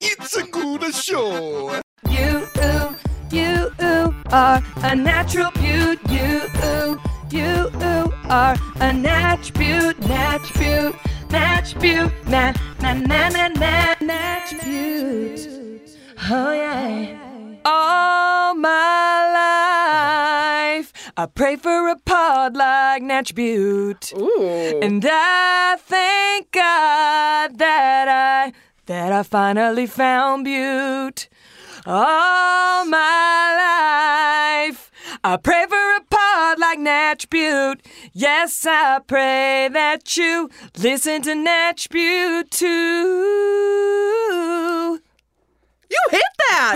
It's a good show. You are a natural beaut. You are a natch beaut. Natch beaut. Natch beaut. Oh yeah. All my life, I pray for a pod like Natch Beaut. Ooh. And I thank God that I finally found Beaut. All my life, I pray for a pod like Natch Beaut. Yes, I pray that you listen to Natch Beaut too. You hit that!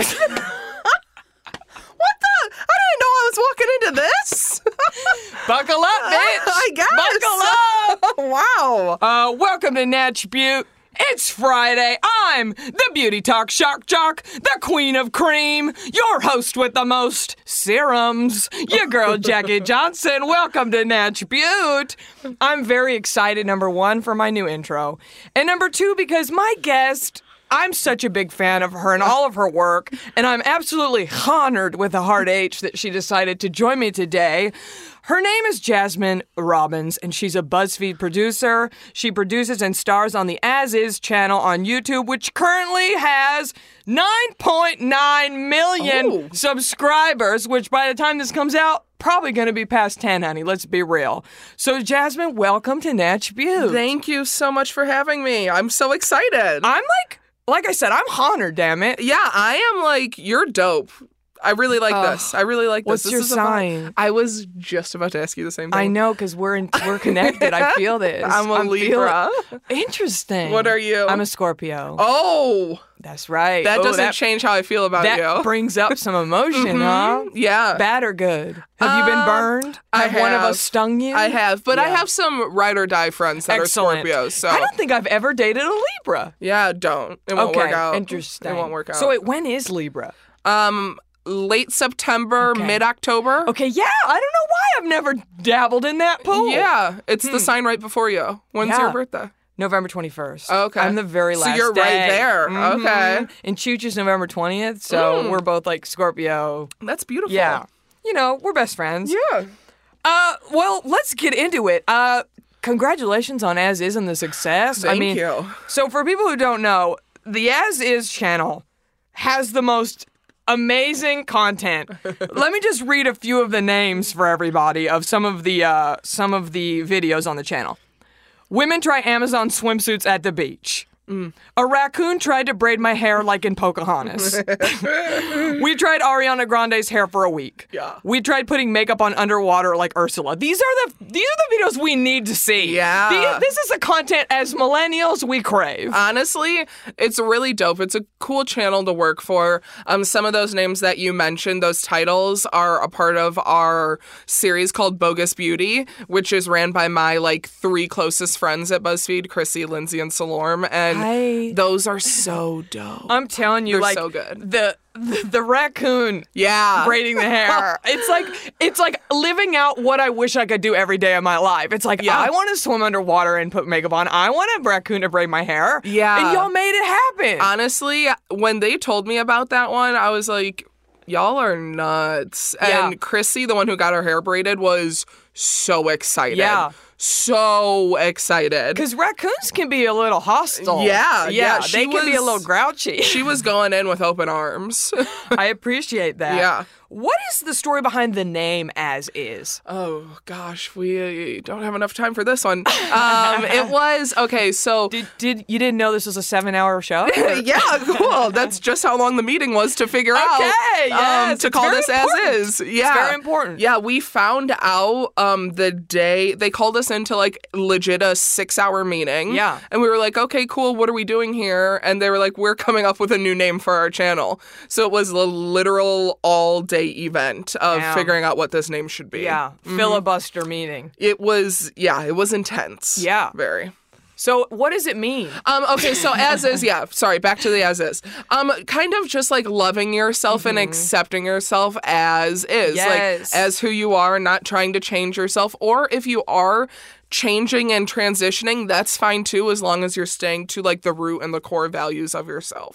What the? I didn't know I was walking into this. Buckle up, bitch! I guess. Buckle up! Wow. Welcome to Natch Beaut. It's Friday. I'm the Beauty Talk Shock Jock, the Queen of Cream, your host with the most serums, your girl Jackie Johnson. Welcome to Natch Beaut. I'm very excited, number one, for my new intro. And number two, because my guest, I'm such a big fan of her and all of her work, and I'm absolutely honored with a hard H that she decided to join me today. Her name is Jasmine Robbins, and she's a BuzzFeed producer. She produces and stars on the As Is channel on YouTube, which currently has 9.9 million subscribers, which by the time this comes out, probably going to be past 10, honey. Let's be real. So, Jasmine, welcome to Natch Beaut. Thank you so much for having me. I'm so excited. I'm like I said, I'm honored, damn it. Yeah, I am you're dope. I really like this. I really like this. What's your sign? I was just about to ask you the same thing. I know, because we're connected. I feel this. I'm a Libra. Interesting. What are you? I'm a Scorpio. Oh. That's right. That doesn't change how I feel about you. That brings up some emotion, huh? Yeah. Bad or good? Have you been burned? I have. One of us stung you? I have, but I have some ride or die friends that Excellent. are Scorpios. So I don't think I've ever dated a Libra. Yeah, don't. It won't work out. Interesting. It won't work out. So wait, when is Libra? Late September, mid-October. Okay, yeah. I don't know why I've never dabbled in that pool. Yeah, it's the sign right before you. When's your birthday? November 21st. Okay. I'm the very last So you're day. right there. Mm-hmm. Okay. And Chooch is November 20th, so we're both like Scorpio. That's beautiful. Yeah. You know, we're best friends. Yeah. Well, let's get into it. Congratulations on As Is and the success. Thank you. So for people who don't know, the As Is channel has the most amazing content. Let me just read a few of the names for everybody of some of the videos on the channel. Women try Amazon swimsuits at the beach. A raccoon tried to braid my hair like in Pocahontas. We tried Ariana Grande's hair for a week. Yeah. We tried putting makeup on underwater like Ursula. These are the videos we need to see. Yeah. This is the content as millennials we crave. Honestly, it's really dope. It's a cool channel to work for. Some of those names that you mentioned, those titles, are a part of our series called Bogus Beauty, which is ran by my three closest friends at BuzzFeed, Chrissy, Lindsay, and Salorm. And those are so dope. I'm telling you, they're so good. The raccoon braiding the hair. It's like living out what I wish I could do every day of my life. It's like, I want to swim underwater and put makeup on. I want a raccoon to braid my hair. Yeah. And y'all made it happen. Honestly, when they told me about that one, I was like, y'all are nuts. Yeah. And Chrissy, the one who got her hair braided, was so excited. Yeah. So excited. Because raccoons can be a little hostile. Yeah. They can be a little grouchy. She was going in with open arms. I appreciate that. Yeah. What is the story behind the name As Is? Oh, gosh, we don't have enough time for this one. It was, okay, so... You didn't know this was a 7-hour show? Yeah, cool. That's just how long the meeting was to figure out. Okay, yes. To call this important. As Is. Yeah. It's very important. Yeah, we found out the day, they called us into legit a 6-hour meeting. Yeah. And we were like, okay, cool, what are we doing here? And they were like, we're coming up with a new name for our channel. So it was a literal all-day event of figuring out what this name should be. Yeah, filibuster meeting. It was intense. Yeah. Very. So what does it mean? Okay, so As Is, back to the As Is. Kind of just loving yourself and accepting yourself as is. Yes. As who you are, not trying to change yourself. Or if you are changing and transitioning, that's fine too, as long as you're staying to the root and the core values of yourself.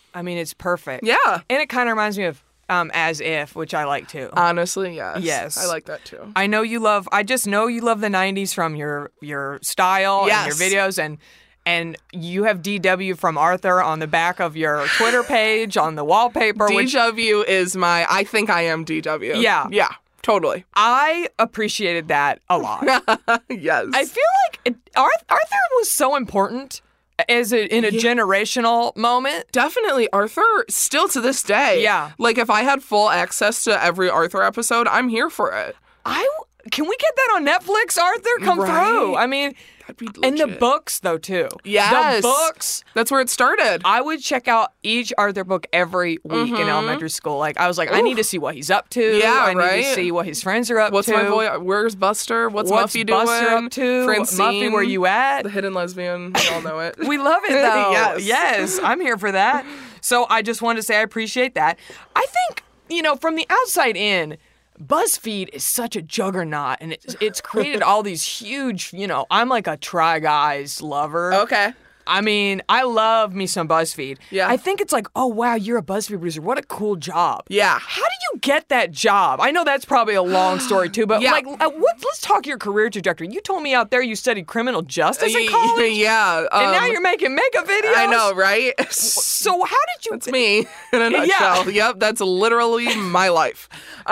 I mean, it's perfect. Yeah. And it kind of reminds me of As If, which I like too. Honestly, yes. Yes. I like that too. I just know you love the 90s from your style and your videos, and you have DW from Arthur on the back of your Twitter page, on the wallpaper. DW is I think I am DW. Yeah. Yeah, totally. I appreciated that a lot. Yes. I feel like Arthur was so important in a generational moment. Definitely. Arthur, still to this day. Yeah. Like, if I had full access to every Arthur episode, I'm here for it. Can we get that on Netflix, Arthur? Come through. I mean, that'd be legit. and the books, though, too. Yes. The books. That's where it started. I would check out each Arthur book every week in elementary school. Like, I was like, I need to see what he's up to. Yeah, I need to see what his friends are up What's to. my boy? Where's Buster? What's Muffy doing? Buster up to? Francine, Muffy, where you at? The hidden lesbian. We all know it. We love it, though. Yes. I'm here for that. So I just wanted to say I appreciate that. I think, from the outside in, BuzzFeed is such a juggernaut, and it's created all these huge, I'm like a Try Guys lover. Okay. I mean, I love me some BuzzFeed. Yeah. I think it's like, oh, wow, you're a BuzzFeed producer. What a cool job. Yeah. How do you get that job? I know that's probably a long story, too, but Yeah. let's talk your career trajectory. You told me out there you studied criminal justice in college. Yeah. And now you're making mega videos. I know, right? So how did you... That's me in a nutshell. Yep, that's literally my life.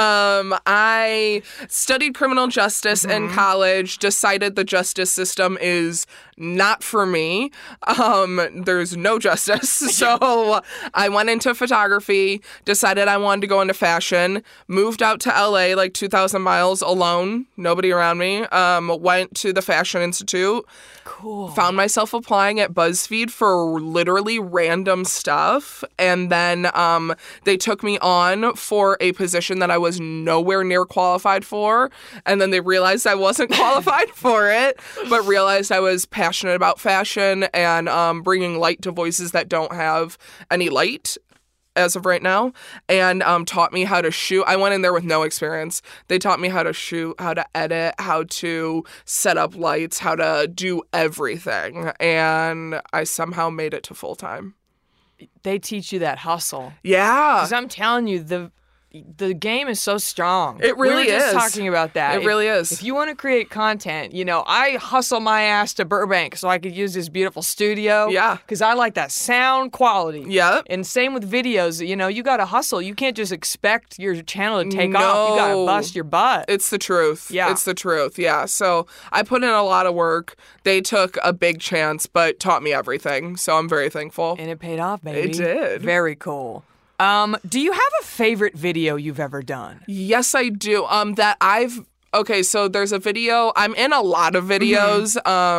I studied criminal justice in college, decided the justice system is not for me. There's no justice. So I went into photography, decided I wanted to go into fashion, moved out to LA like 2,000 miles alone, nobody around me, went to the Fashion Institute. Cool. Found myself applying at BuzzFeed for literally random stuff. And then they took me on for a position that I was nowhere near qualified for. And then they realized I wasn't qualified for it, but realized I was passionate about fashion and bringing light to voices that don't have any light as of right now, and taught me how to shoot. I went in there with no experience. They taught me how to shoot, how to edit, how to set up lights, how to do everything, and I somehow made it to full-time. They teach you that hustle. Yeah. Because I'm telling you, the game is so strong. It really we were just is. talking about that. It really is. If you want to create content, I hustle my ass to Burbank so I could use this beautiful studio. Yeah. Because I like that sound quality. Yep. And same with videos. You got to hustle. You can't just expect your channel to take off. You got to bust your butt. It's the truth. Yeah. It's the truth. Yeah. So I put in a lot of work. They took a big chance, but taught me everything. So I'm very thankful. And it paid off, baby. It did. Very cool. Do you have a favorite video you've ever done? Yes, I do. Okay, so there's a video. I'm in a lot of videos,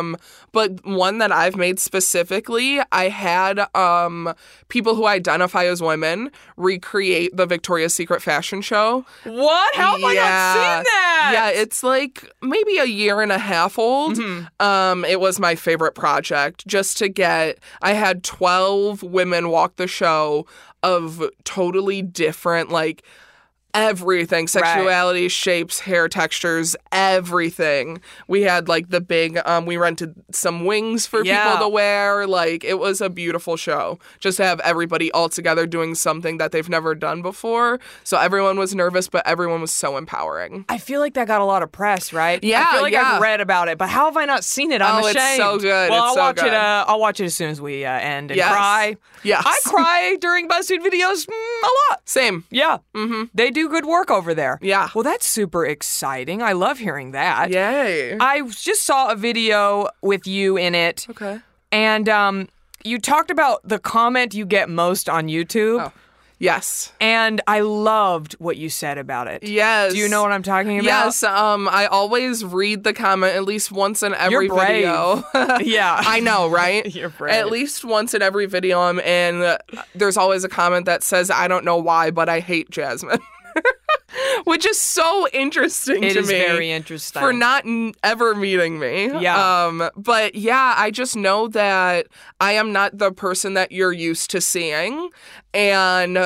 but one that I've made specifically, I had people who identify as women recreate the Victoria's Secret fashion show. What? How have I not seen that? Yeah, it's like maybe a year and a half old. It was my favorite project just to get, I had 12 women walk the show of totally different, like, everything, sexuality, shapes, hair textures, everything. We had like the big, we rented some wings for people to wear. Like, it was a beautiful show just to have everybody all together doing something that they've never done before. So everyone was nervous, but everyone was so empowering. I feel like that got a lot of press, right? Yeah, I feel like I've read about it, but how have I not seen it? I'm ashamed. It's so good. Well, It's so good. I'll watch it as soon as we end and Yes. cry. Yes. I cry during BuzzFeed videos a lot. Same. Yeah. They do good work over there. Yeah. Well, that's super exciting. I love hearing that. Yay. I just saw a video with you in it. Okay. And you talked about the comment you get most on YouTube. Oh. Yes. And I loved what you said about it. Yes. Do you know what I'm talking about? Yes. I always read the comment at least once in every You're brave. video. Yeah. I know, right? You're brave. At least once in every video and there's always a comment that says, I don't know why, but I hate Jasmine. Which is so interesting to me. It is very interesting. For not ever meeting me. Yeah. But yeah, I just know that I am not the person that you're used to seeing. And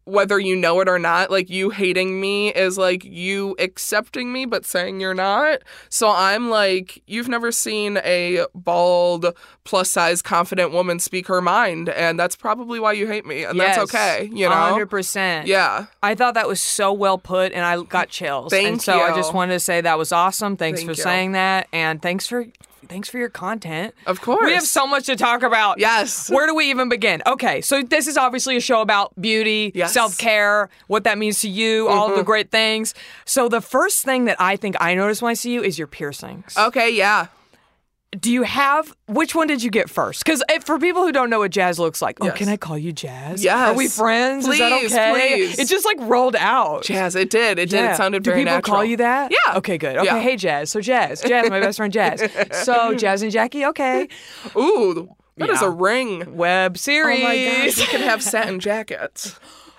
whether you know it or not. Like, you hating me is like you accepting me but saying you're not. So I'm like, you've never seen a bald, plus-size, confident woman speak her mind, and that's probably why you hate me, and that's okay, you know? 100%. Yeah. I thought that was so well put, and I got chills. Thank and so you. I just wanted to say that was awesome. Thanks Thank for you. saying that, and thanks for your content. Of course. We have so much to talk about. Yes. Where do we even begin? Okay, so this is obviously a show about beauty, Yes. self-care, what that means to you, all of the great things. So the first thing that I think I noticed when I see you is your piercings. Okay, yeah. Do you have, which one did you get first? Because for people who don't know what Jazz looks like, Yes. can I call you Jazz? Yes. Are we friends? Is that Please, okay? please. It just like rolled out. Jazz, it did. It Yeah. sounded Do very people natural. call you that? Yeah. Okay, good. Okay, Yeah. hey Jazz. So Jazz, my best friend Jazz. So Jazz and Jackie, okay. Ooh, that is Yeah. a ring. Web Oh series. my gosh, we could have satin jackets.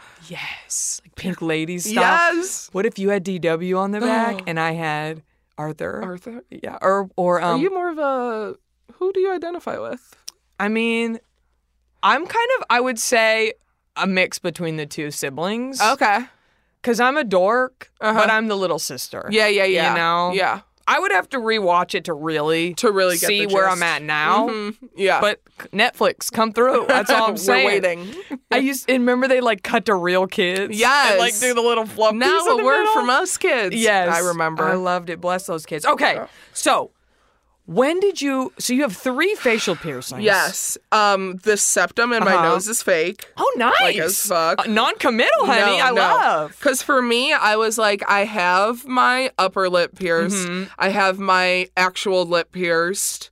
Yes. Like Pink Lady stuff. Yes. What if you had DW on the back and I had Arthur? Arthur? Yeah. Or Are you more of a... Who do you identify with? I mean, I'm kind of, I would say, a mix between the two siblings. Okay. Because I'm a dork, Uh-huh. but I'm the little sister. Yeah. You know? Yeah. I would have to rewatch it to really Get see the where gist. I'm at now. Mhm. Yeah. But Netflix, come through. That's all I'm saying. We're waiting. And remember they like cut to real kids? Yes. And like do the little fluff piece Now in a the word middle? from us kids. Yes. I remember. I loved it. Bless those kids. Okay. So when did you, so you have 3 facial piercings. Yes. The septum in my Uh-huh. nose is fake. Oh, nice. Like as fuck. Non-committal, honey. I love. Because for me, I was like, I have my upper lip pierced. Mm-hmm. I have my actual lip pierced.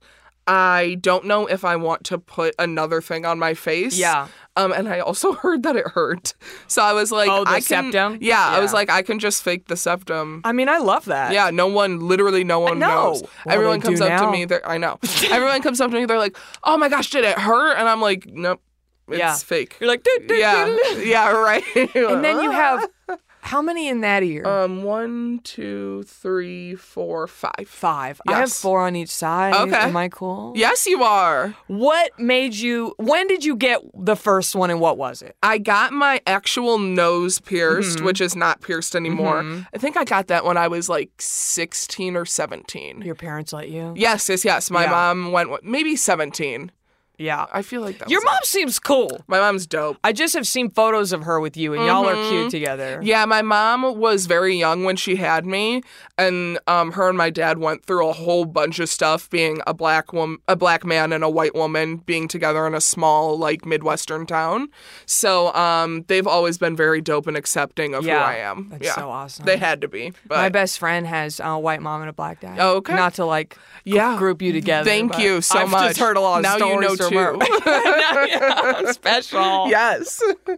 I don't know if I want to put another thing on my face. Yeah. And I also heard that it hurt. So I was like, Oh, the I can, septum? Yeah, I was Yeah. like, I can just fake the septum. I mean, I love that. Yeah, literally no one know. knows. Well, Everyone they comes do up to now. me. I know. Everyone comes up to me. They're like, "Oh my gosh, did it hurt?" And I'm like, "Nope, it's Yeah. fake." You're like, "Doo, doo, Yeah, doo, doo." yeah, right. And then you have, how many in that ear? 1, 2, 3, 4, 5. 5. I have Yes. 4 on each side. Okay. Am I cool? Yes, you are. What made you, when did you get the first one and what was it? I got my actual nose pierced, Mm-hmm. which is not pierced anymore. I think I got that when I was like 16 or 17. Your parents let you? Yes. My Yeah. mom went, maybe 17. Yeah. I feel like that Your was mom it. seems cool. My mom's dope. I just have seen photos of her with you, and y'all are cute together. Yeah, my mom was very young when she had me, and her and my dad went through a whole bunch of stuff, being a black man and a white woman being together in a small like Midwestern town. So they've always been very dope and accepting of who I am. That's yeah. so awesome. They had to be. But My best friend has a white mom and a black dad. Oh, okay. Not to like yeah, group you together. Thank but you so I've much. just heard a lot of Now you stories know from too. her. I'm special. Yes.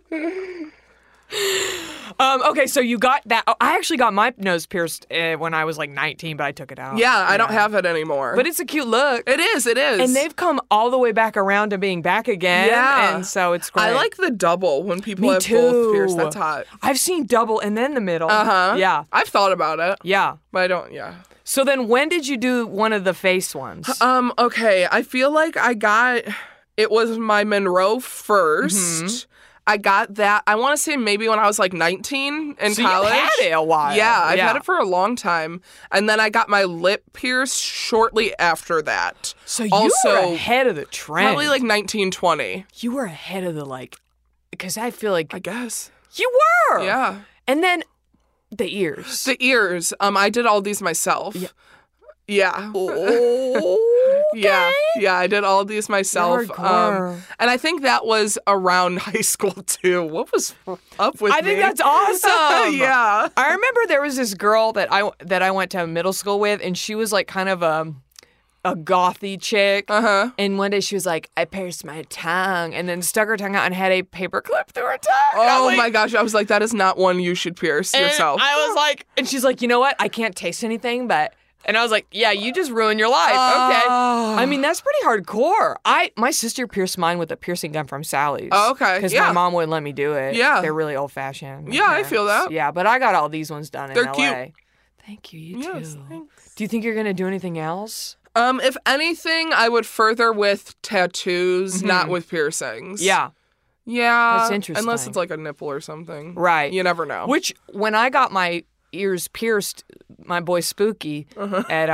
Okay, so you got that. I actually got my nose pierced when I was like 19, but I took it out. Yeah, I don't have it anymore. But it's a cute look. It is. And they've come all the way back around to being back again. Yeah. And so it's great. I like the double when people Me have too. both pierced. That's hot. I've seen double and then the middle. Uh-huh. Yeah. I've thought about it, Yeah. but I don't, yeah. So then when did you do one of the face ones? Okay, I feel like it was my Monroe first. I got that, I want to say maybe when I was like 19 in So college. you had it a while. Yeah, I've had it for a long time. And then I got my lip pierced shortly after that. So you also, were ahead of the trend. Probably like 1920, You were ahead of the because I feel like I guess. you were. Yeah. And then the ears. The ears, I did all these myself. Yeah. Oh, Yeah, I did all these myself. You're hardcore. And I think that was around high school too. What was up with me? I think that's awesome. Yeah. I remember there was this girl that I went to middle school with, and she was like kind of a gothy chick. Uh-huh. And one day she was like, I pierced my tongue, and then stuck her tongue out and had a paper clip through her tongue. And I was Oh like- my gosh, I was like, that is not one you should pierce and yourself. I was like, and she's like, you know what? I can't taste anything, but. And I was like, yeah, you just ruined your life. Okay. I mean, that's pretty hardcore. My sister pierced mine with a piercing gun from Sally's. Oh, okay. Because Yeah. my mom wouldn't let me do it. Yeah. They're really old fashioned. Yeah, I feel that. Yeah, but I got all these ones done in They're LA. cute. Thank you. You Yes, too. thanks. Do you think you're gonna do anything else? If anything, I would further with tattoos, not with piercings. Yeah. Yeah. That's interesting. Unless it's like a nipple or something. Right. You never know. Which, when I got my ears pierced, my boy Spooky at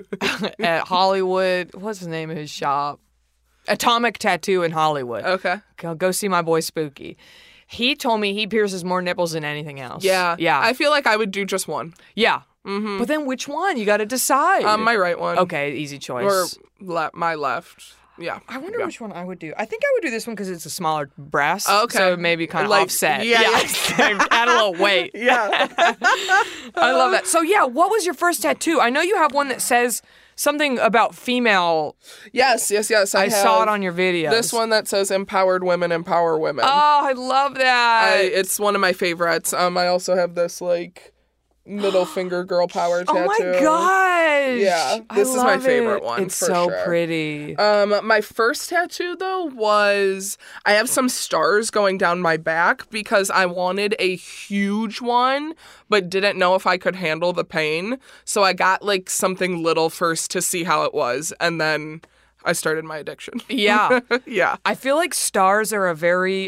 at Hollywood, what's the name of his shop? Atomic Tattoo in Hollywood. Okay. Go see my boy Spooky. He told me he pierces more nipples than anything else. Yeah. Yeah. I feel like I would do just one. Yeah. Mm-hmm. But then which one? You got to decide. My right one. Okay, easy choice. Or my left. Yeah. I wonder which one I would do. I think I would do this one because it's a smaller breast. Okay. So maybe kind of Like, offset. yeah. Add a little weight. Yeah. I love that. So yeah, what was your first tattoo? I know you have one that says something about female. Yes. I saw it on your videos. This one that says "Empowered Women Empower Women." Oh, I love that. It's one of my favorites. I also have this like middle finger girl power tattoo. Oh my gosh. Yeah, this is my favorite one. It's for so sure. pretty. My first tattoo though was I have some stars going down my back because I wanted a huge one, but didn't know if I could handle the pain. So I got like something little first to see how it was, and then I started my addiction. Yeah. Yeah. I feel like stars are a very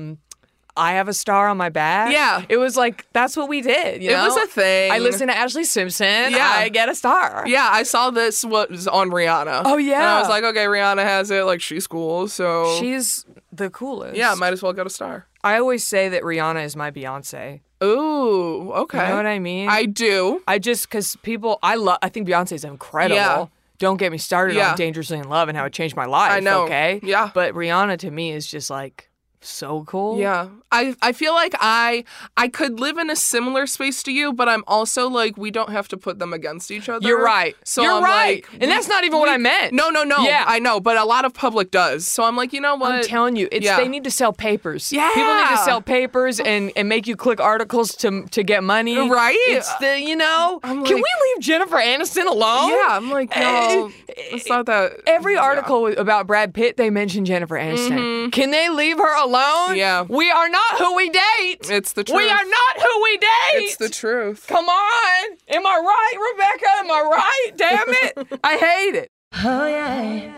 I have a star on my back. Yeah. It was like, that's what we did, you know? It was a thing. I listened to Ashley Simpson. Yeah. I get a star. Yeah, I saw this was on Rihanna. Oh, yeah. And I was like, okay, Rihanna has it. Like, she's cool, so... She's the coolest. Yeah, might as well get a star. I always say that Rihanna is my Beyonce. Ooh, okay. You know what I mean? I do. I just, because people, I think Beyonce's incredible. Yeah. Don't get me started Yeah. on Dangerously in Love and how it changed my life. I know. Okay? Yeah. But Rihanna to me is just like so cool. Yeah. I feel like I could live in a similar space to you, but I'm also like, we don't have to put them against each other. You're right. So You're I'm right. like, and that's not even what I meant. No. Yeah. I know, but a lot of public does. So I'm like, you know what? I'm telling you, Yeah. they need to sell papers. Yeah. People need to sell papers and make you click articles to get money. Right? It's the, you know, I'm can like- we leave Jennifer Aniston alone? Yeah, I'm like, no, it's not that. Every article about Brad Pitt, they mention Jennifer Aniston. Can they leave her alone? Yeah. We are not who we date. It's the truth. We are not who we date. It's the truth. Come on. Am I right, Rebecca? Am I right? Damn it. I hate it. Oh yeah.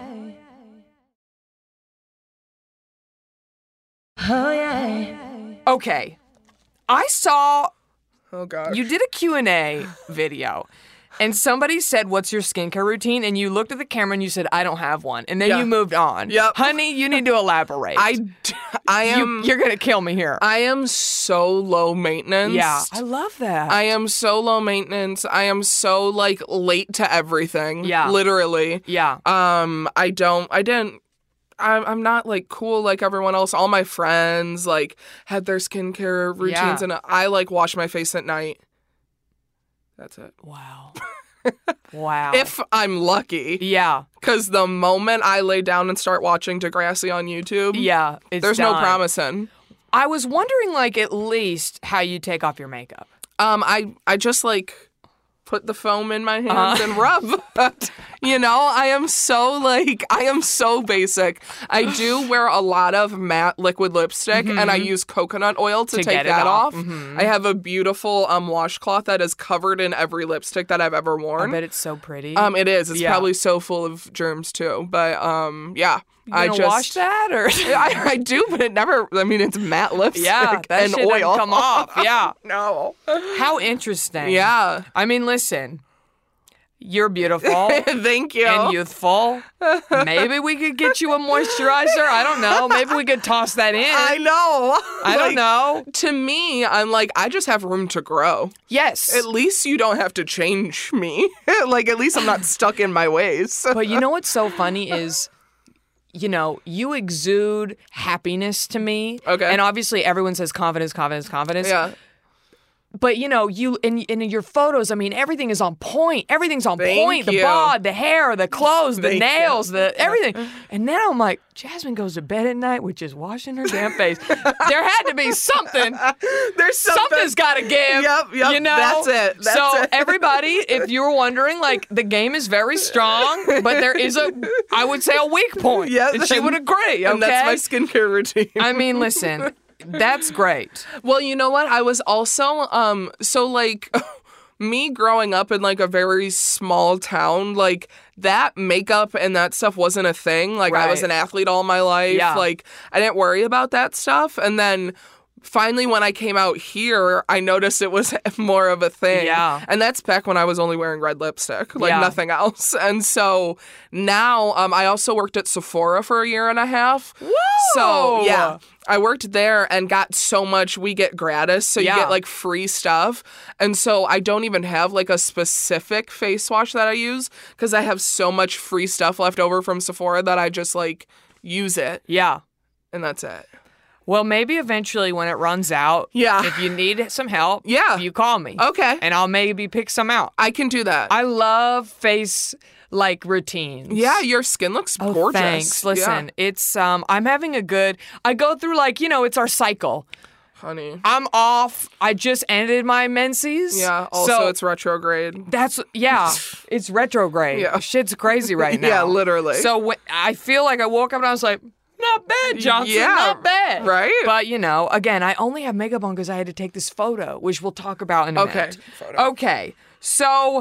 Oh yeah. Okay. I saw Oh gosh. you did a Q&A video. And somebody said, "What's your skincare routine?" And you looked at the camera and you said, "I don't have one." And then Yeah. you moved on. Yep. Honey, you need to elaborate. I am. You're going to kill me here. I am so low maintenance. Yeah. I love that. I am so low maintenance. I am so like late to everything. Yeah. Literally. Yeah. I'm not like cool like everyone else. All my friends like had their skincare routines Yeah. and I like wash my face at night. That's it. Wow. Wow. If I'm lucky. Yeah. Because the moment I lay down and start watching Degrassi on YouTube, Yeah. It's there's no done. promising. I was wondering, like, at least how you take off your makeup. I just like put the foam in my hands and rub. You know, I am so basic. I do wear a lot of matte liquid lipstick and I use coconut oil to take get it that off. off. I have a beautiful washcloth that is covered in every lipstick that I've ever I worn. bet it's so pretty. It is. It's Yeah. probably so full of germs too. But yeah. you gonna wash that or? I do, but it never. I mean, it's matte lipstick Yeah, that and shit doesn't oil. come off. Yeah. No. How interesting. Yeah. I mean, listen, you're beautiful Thank you. and youthful. Maybe we could get you a moisturizer. I don't know. Maybe we could toss that in. I know. I don't Like, know. To me, I'm like, I just have room to grow. Yes. At least you don't have to change me. Like, at least I'm not stuck in my ways. But you know what's so funny is, you know, you exude happiness to me. Okay. And obviously everyone says confidence. Yeah. But, you know, you in your photos, I mean, everything is on point. Everything's on Thank point. The you. bod, the hair, the clothes, the Thank nails, you. the everything. And now I'm like, Jasmine goes to bed at night with just washing her damn face. There had to be something. There's Something's got to give. Yep, You know? that's it. That's so it. everybody, if you were wondering, like, the game is very strong, but there is I would say, a weak point. Yeah, And she would agree, okay? And that's my skincare routine. I mean, listen, that's great. Well, you know what? I was also so like me growing up in like a very small town, like that makeup and that stuff wasn't a thing. Like, I was Right. an athlete all my life. Yeah. Like, I didn't worry about that stuff. And then finally, when I came out here, I noticed it was more of a thing. Yeah. And that's back when I was only wearing red lipstick, like Yeah. nothing else. And so now I also worked at Sephora for a year and a half. Whoa! So, yeah. I worked there and got so much we get gratis. So you Yeah. get like free stuff. And so I don't even have like a specific face wash that I use because I have so much free stuff left over from Sephora that I just like use it. Yeah. And that's it. Well, maybe eventually when it runs out, Yeah. if you need some help, Yeah. you call me. Okay. And I'll maybe pick some out. I can do that. I love face like routines. Yeah, your skin looks Oh, gorgeous. thanks. Yeah. Listen, it's I'm having a good. I go through like it's our cycle. Honey. I'm off. I just ended my menses. Yeah, also so it's retrograde. that's it's retrograde. Yeah. Shit's crazy right now. Yeah, literally. So when, I feel like I woke up and I was like, not bad, Johnson. Yeah, Not bad. right? But again, I only have makeup on because I had to take this photo, which we'll talk about in a Okay, minute. photo. Okay. So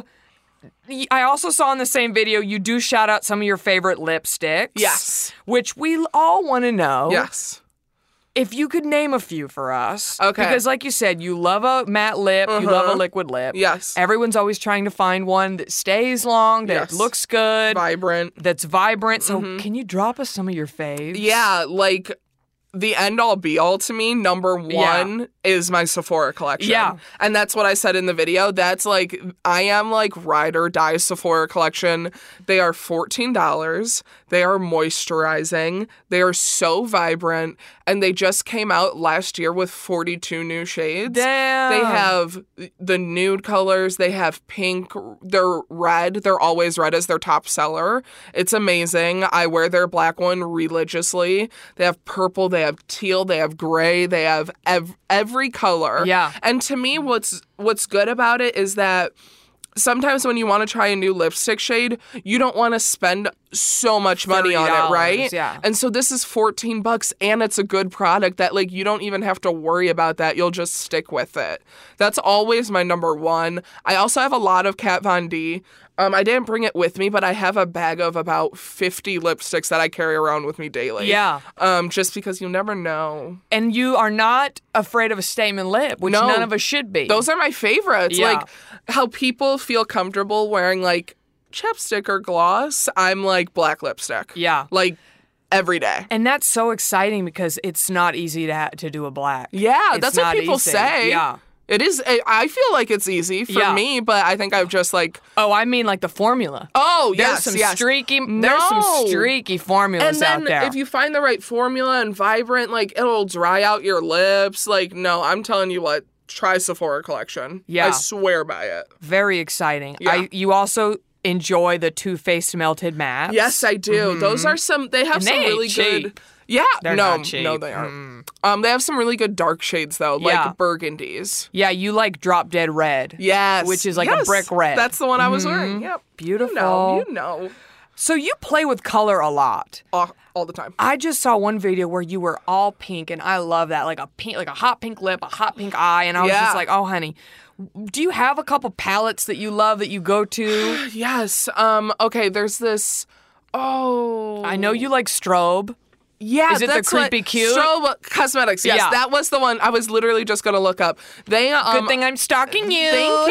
I also saw in the same video you do shout out some of your favorite lipsticks. Yes. Which we all want to know. Yes. If you could name a few for us. Okay. Because like you said, you love a matte lip, you love a liquid lip. Yes. Everyone's always trying to find one that stays long, that Yes. looks good, Vibrant. that's vibrant. So can you drop us some of your faves? Yeah, like the end all be all to me, number one is my Sephora collection. Yeah. And that's what I said in the video. That's like, I am like ride or die Sephora collection. They are $14. They are moisturizing. They are so vibrant. And they just came out last year with 42 new shades. Damn. They have the nude colors. They have pink. They're red. They're always red as their top seller. It's amazing. I wear their black one religiously. They have purple. They have teal. They have gray. They have every color. Yeah. And to me, what's good about it is that sometimes when you want to try a new lipstick shade, you don't want to spend so much money on it, $30, right? yeah. And so this is $14 and it's a good product that like you don't even have to worry about that. You'll just stick with it. That's always my number one. I also have a lot of Kat Von D. I didn't bring it with me, but I have a bag of about 50 lipsticks that I carry around with me daily. Yeah. Just because you never know. And you are not afraid of a statement lip, which No. none of us should be. Those are my favorites. Yeah. Like how people feel comfortable wearing like chapstick or gloss. I'm like black lipstick. Yeah. Like every day. And that's so exciting because it's not easy to do a black. Yeah, It's that's what not people easy. say. Yeah. It is. I feel like it's easy for Yeah. me, but I think I've just like. Oh, I mean like the formula. Oh, There's yes, some yes. streaky No. there's some streaky formulas And then out there. if you find the right formula and vibrant, like it'll dry out your lips. Like, no, I'm telling you what, try Sephora collection. Yeah. I swear by it. Very exciting. Yeah. You also enjoy the Too Faced Melted Mattes. Yes, I do. Those are they have And some they ain't really cheap. good. Yeah, They're no, not cheap. no, they aren't. They have some really good dark shades though, like Yeah. burgundies. Yeah, you like Drop Dead Red. Yes, Which is like a Yes. brick red. That's the one I was wearing. Yep, Beautiful. You know, So you play with color a lot. all the time. I just saw one video where you were all pink, and I love that, like a hot pink lip, a hot pink eye, and I was Yeah. just like, oh, honey. Do you have a couple palettes that you love that you go to? Yes. Okay. There's this. Oh. I know you like Strobe. Yeah, Is it the that's what- Creepy Cute? Strobe Cosmetics. Yes, Yeah. that was the one I was literally just gonna look up. They Good thing I'm stalking you. Thank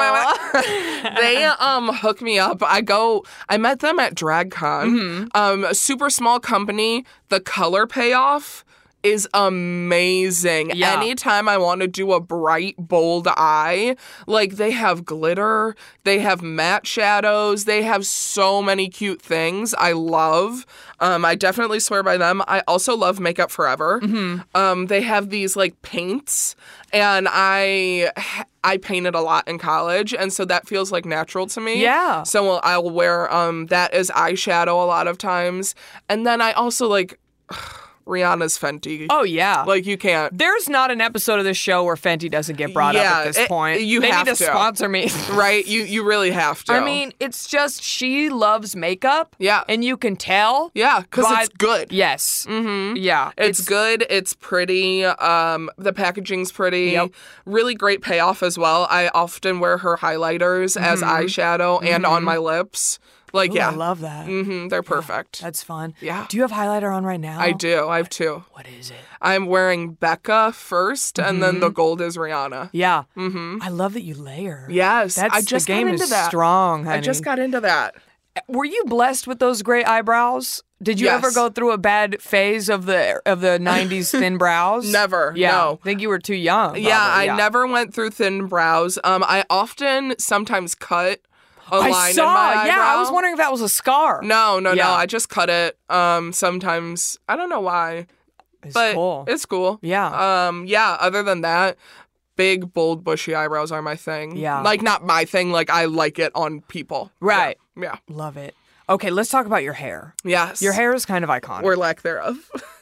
you. They hook me up. I met them at DragCon. A super small company. The color payoff is amazing. Yeah. Anytime I want to do a bright, bold eye, like they have glitter, they have matte shadows, they have so many cute things I love. I definitely swear by them. I also love Makeup Forever. They have these like paints, and I painted a lot in college, and so that feels like natural to me. Yeah. So I'll wear that as eyeshadow a lot of times, and then I also like Rihanna's Fenty. Oh, yeah. Like you can't. There's not an episode of this show where Fenty doesn't get brought up at this point. you they have need to to. sponsor me. Right? You really have to. I mean, it's just she loves makeup. Yeah. And you can tell. yeah, because but- it's good. Yes. Mm-hmm. Yeah. It's good. It's pretty. The packaging's pretty. Yep. Really great payoff as well. I often wear her highlighters as eyeshadow and on my lips. Like, Ooh, yeah. I love that. They're perfect. That's fun. Yeah. Do you have highlighter on right now? I do. I have 2. What is it? I'm wearing Becca first, and then the gold is Rihanna. Yeah. I love that you layer. Yes. That's, I just the game got into is that. strong, honey. I just got into that. Were you blessed with those gray eyebrows? Did you Yes. ever go through a bad phase of the 90s thin brows? Never, Yeah. no. I think you were too young. Yeah, probably, I never went through thin brows. I often sometimes cut a line I in saw. my eyebrow. Yeah, I was wondering if that was a scar. No. Yeah. I just cut it. Sometimes I don't know why, It's but cool. it's cool. Yeah. Yeah. Other than that, big, bold, bushy eyebrows are my thing. Yeah. Like not my thing. Like I like it on people. Right. Yeah. Love it. Okay, let's talk about your hair. Yes. Your hair is kind of iconic. or lack thereof.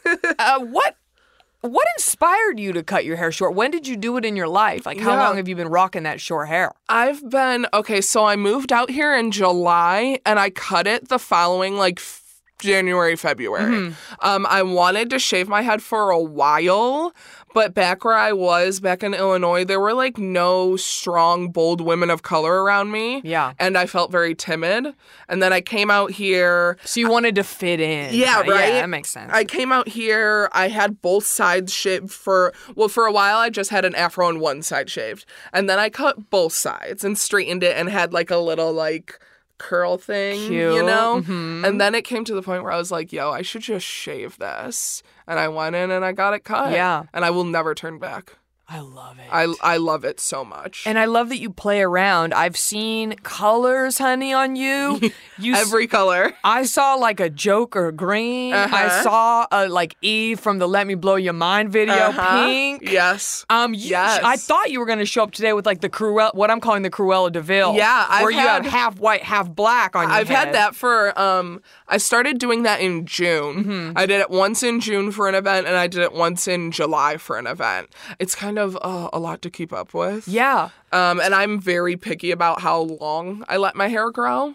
What inspired you to cut your hair short? When did you do it in your life? Like, how Yeah. long have you been rocking that short hair? I've been so I moved out here in July and I cut it the following like January, February. I wanted to shave my head for a while, but back where I was back in Illinois, there were like no strong, bold women of color around me. Yeah. And I felt very timid. And then I came out here. So you wanted to fit in. Yeah, right? Yeah, that makes sense. I came out here. I had both sides shaved for a while. I just had an afro and one side shaved. And then I cut both sides and straightened it and had like a little like curl thing, Cute. you know? And then it came to the point where I was like, yo, I should just shave this. And I went in and I got it cut. Yeah. And I will never turn back. I love it. I love it so much. And I love that you play around. I've seen colors, honey, on you. Every color. I saw like a Joker green. I saw a like Eve from the Let Me Blow Your Mind video, pink. Yes. Yes. I thought you were going to show up today with like the Cruella, what I'm calling the Cruella de Vil. Yeah, where you have half white, half black on your I've head. had that for, I started doing that in June. I did it once in June for an event, and I did it once in July for an event. It's kind of a lot to keep up with. Yeah. And I'm very picky about how long I let my hair grow.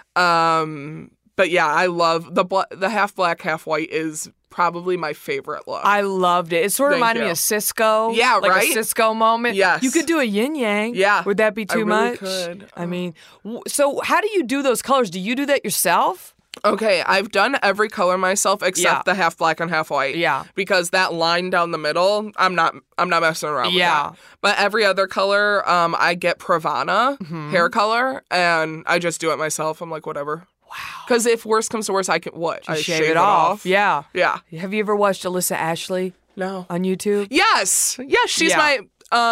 But yeah, I love the half black, half white is probably my favorite look. I loved it. It sort of Thank reminded you. me of Cisco. Yeah, like right? a Cisco moment. Yes. You could do a yin yang. Yeah. Would that be too really much? could. I mean, so how do you do those colors? Do you do that yourself? Okay, I've done every color myself except Yeah. the half black and half white. Yeah. Because that line down the middle, I'm not messing around with Yeah. that. But every other color, I get Pravana hair color and I just do it myself. I'm like, whatever. Wow. Because if worse comes to worse, I can I Shave it off. Yeah. Yeah. Have you ever watched Alyssa Ashley No. on YouTube? Yes. Yes, she's Yeah. my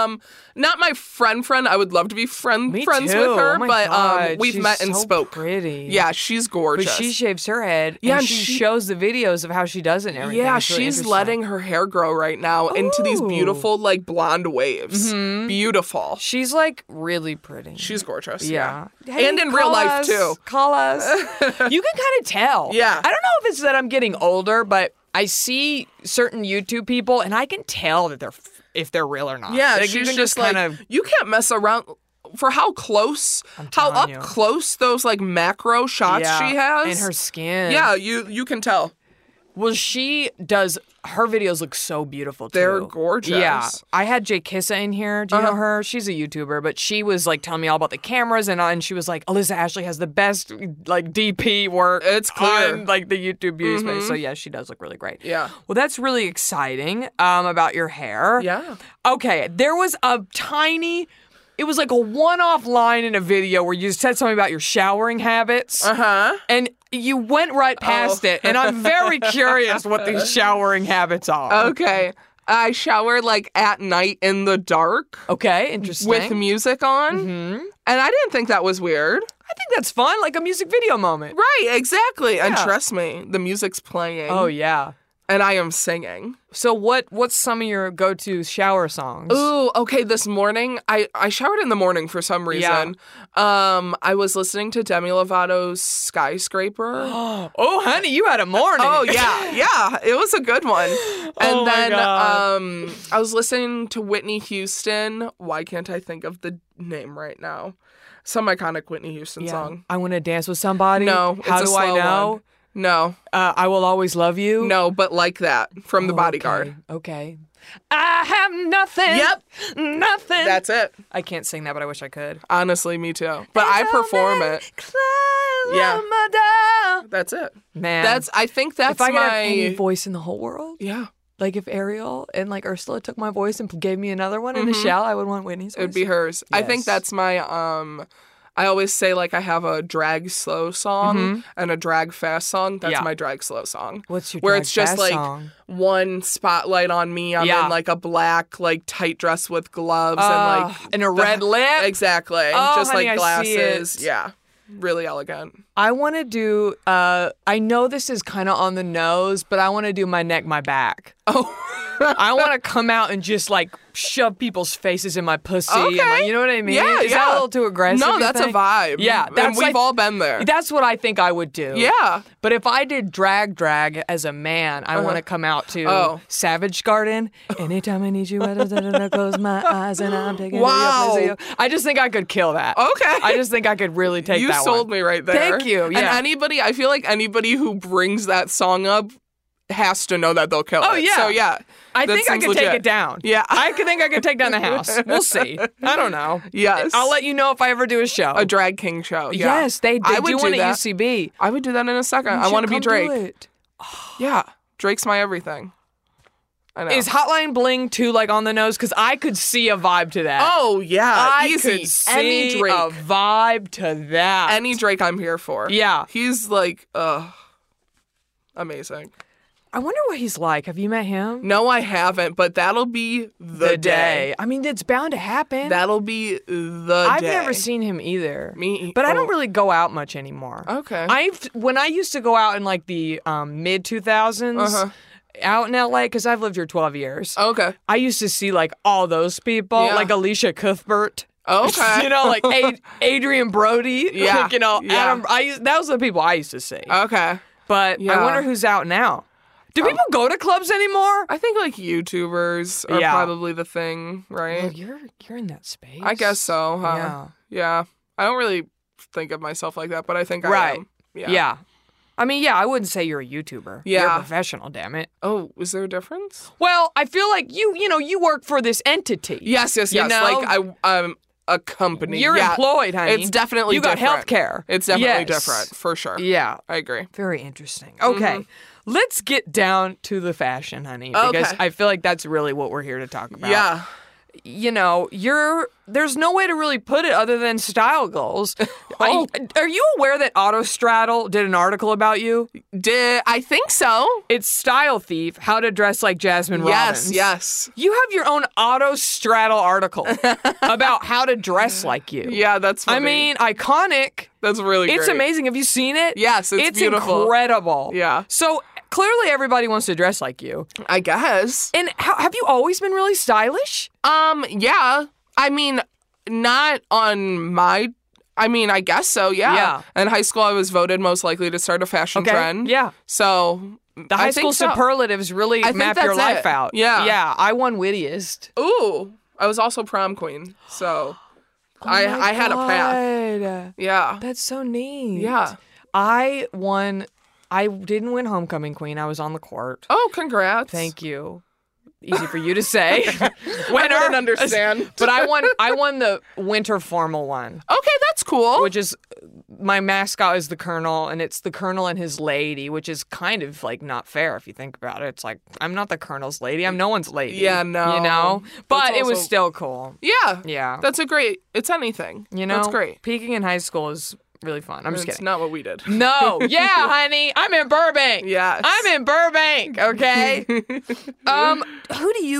not my friend. I would love to be friends Me with too. her, Oh my but God. we've She's met and so spoke. pretty. Yeah, she's But gorgeous. she shaves her head. Yeah, and and she she- shows the videos of how she does it and everything. Yeah, It's really she's interesting. letting her hair grow right now into these Ooh. beautiful, like, blonde waves. Beautiful. She's like really pretty. She's gorgeous. Yeah. Yeah. Hey, And in real call life, us. too. Call us. You can kind of tell. Yeah. I don't know if it's that I'm getting older, but I see certain YouTube people and I can tell that if they're real or not. Yeah, Like, she's you can just kind like, of. you can't mess around. For how close, how telling up you. close those, like, macro shots Yeah, she has. and her skin. Yeah, you can tell. Well, she does. Her videos look so beautiful too. They're gorgeous. Yeah, I had Jay Kissa in here. Do you know her? She's a YouTuber, but she was like telling me all about the cameras, and she was like, Alyssa Ashley has the best like DP work. It's clear. on, like the YouTube beauty space. So yeah, she does look really great. Yeah. Well, that's really exciting. About your hair. Yeah. Okay, there was a tiny. It was like a one-off line in a video where you said something about your showering habits. And you went right past it. And I'm very curious what these showering habits are. Okay. I shower, like, at night in the dark Okay, interesting. with music on. And I didn't think that was weird. I think that's fun, like a music video moment. Right, exactly. And Yeah. trust me, the music's playing. Oh, yeah. And I am singing. So what's some of your go-to shower songs? Ooh, okay, this morning, I showered in the morning for some reason. I was listening to Demi Lovato's Skyscraper. Oh, honey, you had a morning. Oh, yeah, it was a good one. And Oh my then God. I was listening to Whitney Houston. Why can't I think of the name right now? Some iconic Whitney Houston song. I want to dance with somebody. No, How it's a do I slow know? one. No, I will always love you. no, but like that from The Bodyguard. Okay. I have nothing. Yep. Nothing. That's it. I can't sing that, but I wish I could. Honestly, me too. But I perform it. Climb Yeah. love my doll. That's it. Man. I think that's if I could my... have any voice in the whole world, Yeah. like if Ariel and like Ursula took my voice and gave me another one in a shell, I would want Whitney's voice. It would be hers. I think Yes. that's my I always say like I have a drag slow song and a drag fast song. That's Yeah. my drag slow song. What's your where drag it's just fast like song? one spotlight on me. I'm Yeah. in like a black like tight dress with gloves and like and a red lip. Exactly. Oh, just honey, like I see glasses. it. Yeah. Really elegant. I want to do, I know this is kind of on the nose, but I want to do my neck, my back. Oh. I want to come out and just like shove people's faces in my pussy. And, Okay. like, you know what I mean? Yeah, Is that a little too aggressive? No, you that's think? a vibe. Yeah, and that's we've like- all been there. That's what I think I would do. Yeah. But if I did drag as a man, I want to come out to Oh. Savage Garden. Anytime I need you, I close my eyes and I'm taking Wow. you. I just think I could kill that. Okay. I just think I could really take You that sold one. me right there. Thank you, yeah. And I feel like anybody who brings that song up has to know that they'll kill Oh, it. yeah. So yeah. I that think I seems could take legit. it down. Yeah. I think I could take down the house. We'll see. I don't know. Yes. I'll let you know if I ever do a show. A drag king show. Yeah. Yes, they I would do one that. at UCB. I would do that in a second. I want to be Drake. It. Yeah. Drake's my everything. I know. Is Hotline Bling too like on the nose? Because I could see a vibe to that. Oh yeah. I Easy. could see Any Drake. a vibe to that. Any Drake I'm here for. Yeah. He's like, amazing. I wonder what he's like. Have you met him? No, I haven't, but that'll be the day. I mean, it's bound to happen. That'll be the I've day. never seen him either. Me- But I oh. don't really go out much anymore. Okay. When I used to go out in like the mid 2000s out in LA, because I've lived here 12 years. Okay. I used to see like all those people, Yeah. like Alicia Cuthbert. Okay. You know, like Adrian Brody. Yeah. Like, you know, Yeah. Adam. That was the people I used to see. Okay. But Yeah. I wonder who's out now. Do people go to clubs anymore? I think like YouTubers are Yeah. probably the thing, right? Well, you're in that space. I guess so, huh? Yeah. Yeah. I don't really think of myself like that, but I think I Right. am. Yeah. I mean, yeah, I wouldn't say you're a YouTuber. You're Yeah. a professional, damn it. Oh, is there a difference? Well, I feel like you work for this entity. Yes. You know? Like I'm a company. You're Yeah. employed, honey. It's definitely you got different. health care. It's definitely Yes. different, for sure. Yeah. I agree. Very interesting. Okay. Let's get down to the fashion, honey, because Okay. I feel like that's really what we're here to talk about. Yeah. You know, there's no way to really put it other than style goals. Oh. Are you aware that Autostraddle did an article about you? I think so. It's Style Thief, How to Dress Like Jasmine Robbins. Yes. You have your own Autostraddle article about how to dress like you. Yeah, that's funny. I mean, iconic. that's really It's great. amazing. Have you seen it? Yes, it's beautiful. Incredible. Yeah. So clearly everybody wants to dress like you. I guess. And have you always been really stylish? Yeah. I mean, not on my. I mean, I guess so. Yeah. Yeah. In high school, I was voted most likely to start a fashion trend. Yeah. So The high school superlatives really think map your that's life it. out. Yeah. Yeah. I won wittiest. Ooh, I was also prom queen. So I had a path. God. Yeah. That's so neat. Yeah. I didn't win homecoming queen. I was on the court. Oh, congrats. Thank you. Easy for you to say. I wouldn't understand. But I won the winter formal one, Okay, that's cool. which is my mascot is the Colonel, and it's the Colonel and his lady, which is kind of like not fair if you think about it. It's like I'm not the Colonel's lady. I'm no one's lady. Yeah, no. You know? But That's it was also- still cool. Yeah. Yeah. That's a great. It's anything. You know? That's great. Peaking in high school is really fun. I'm just It's kidding. not what we did. No. Yeah, honey. I'm in Burbank. Yes. I'm in Burbank, okay? Who do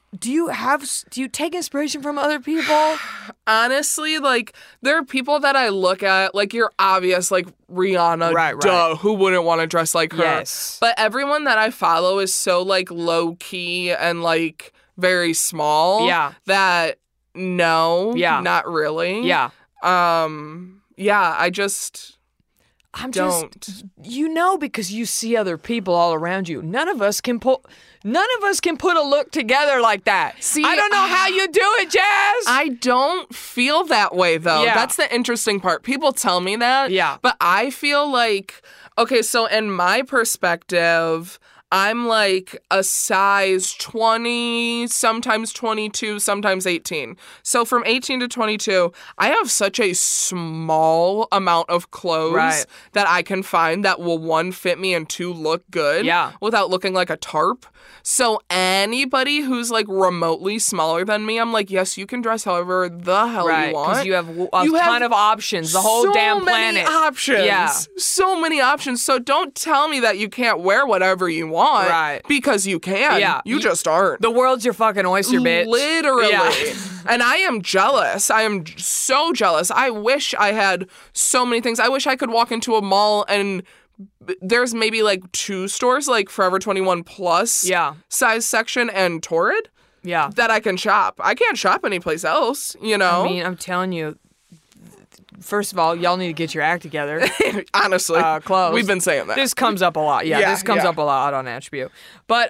you take inspiration from other people? Honestly, like, there are people that I look at, like, you're obvious, like, Rihanna, Right. duh, who wouldn't want to dress like her? Yes. But everyone that I follow is so, like, low-key and, like, very small. Yeah. That, no, Yeah. not really. Yeah. Yeah, I just Just because you see other people all around you. None of us can put a look together like that. See, I don't know how you do it, Jazz. I don't feel that way, though. Yeah. That's the interesting part. People tell me that. Yeah. But I feel like, okay, so in my perspective, I'm like a size 20, sometimes 22, sometimes 18. So from 18 to 22, I have such a small amount of clothes Right. that I can find that will, one, fit me and two, look good without looking like a tarp. So anybody who's like remotely smaller than me, I'm like, yes, you can dress however the hell you want. Because you have a ton of options, the whole damn planet. So many options. Yeah. So many options. So don't tell me that you can't wear whatever you want. Right. Because you can. Yeah. You just aren't. The world's your fucking oyster, bitch. Literally. Yeah. And I am jealous. I am so jealous. I wish I had so many things. I wish I could walk into a mall and there's maybe like 2 stores, like Forever 21 plus size section and Torrid that I can shop. I can't shop anyplace else, you know? I mean, I'm telling you, first of all, y'all need to get your act together. Honestly. Clothes. We've been saying that. This comes up a lot. Yeah, this comes up a lot on Attribute. But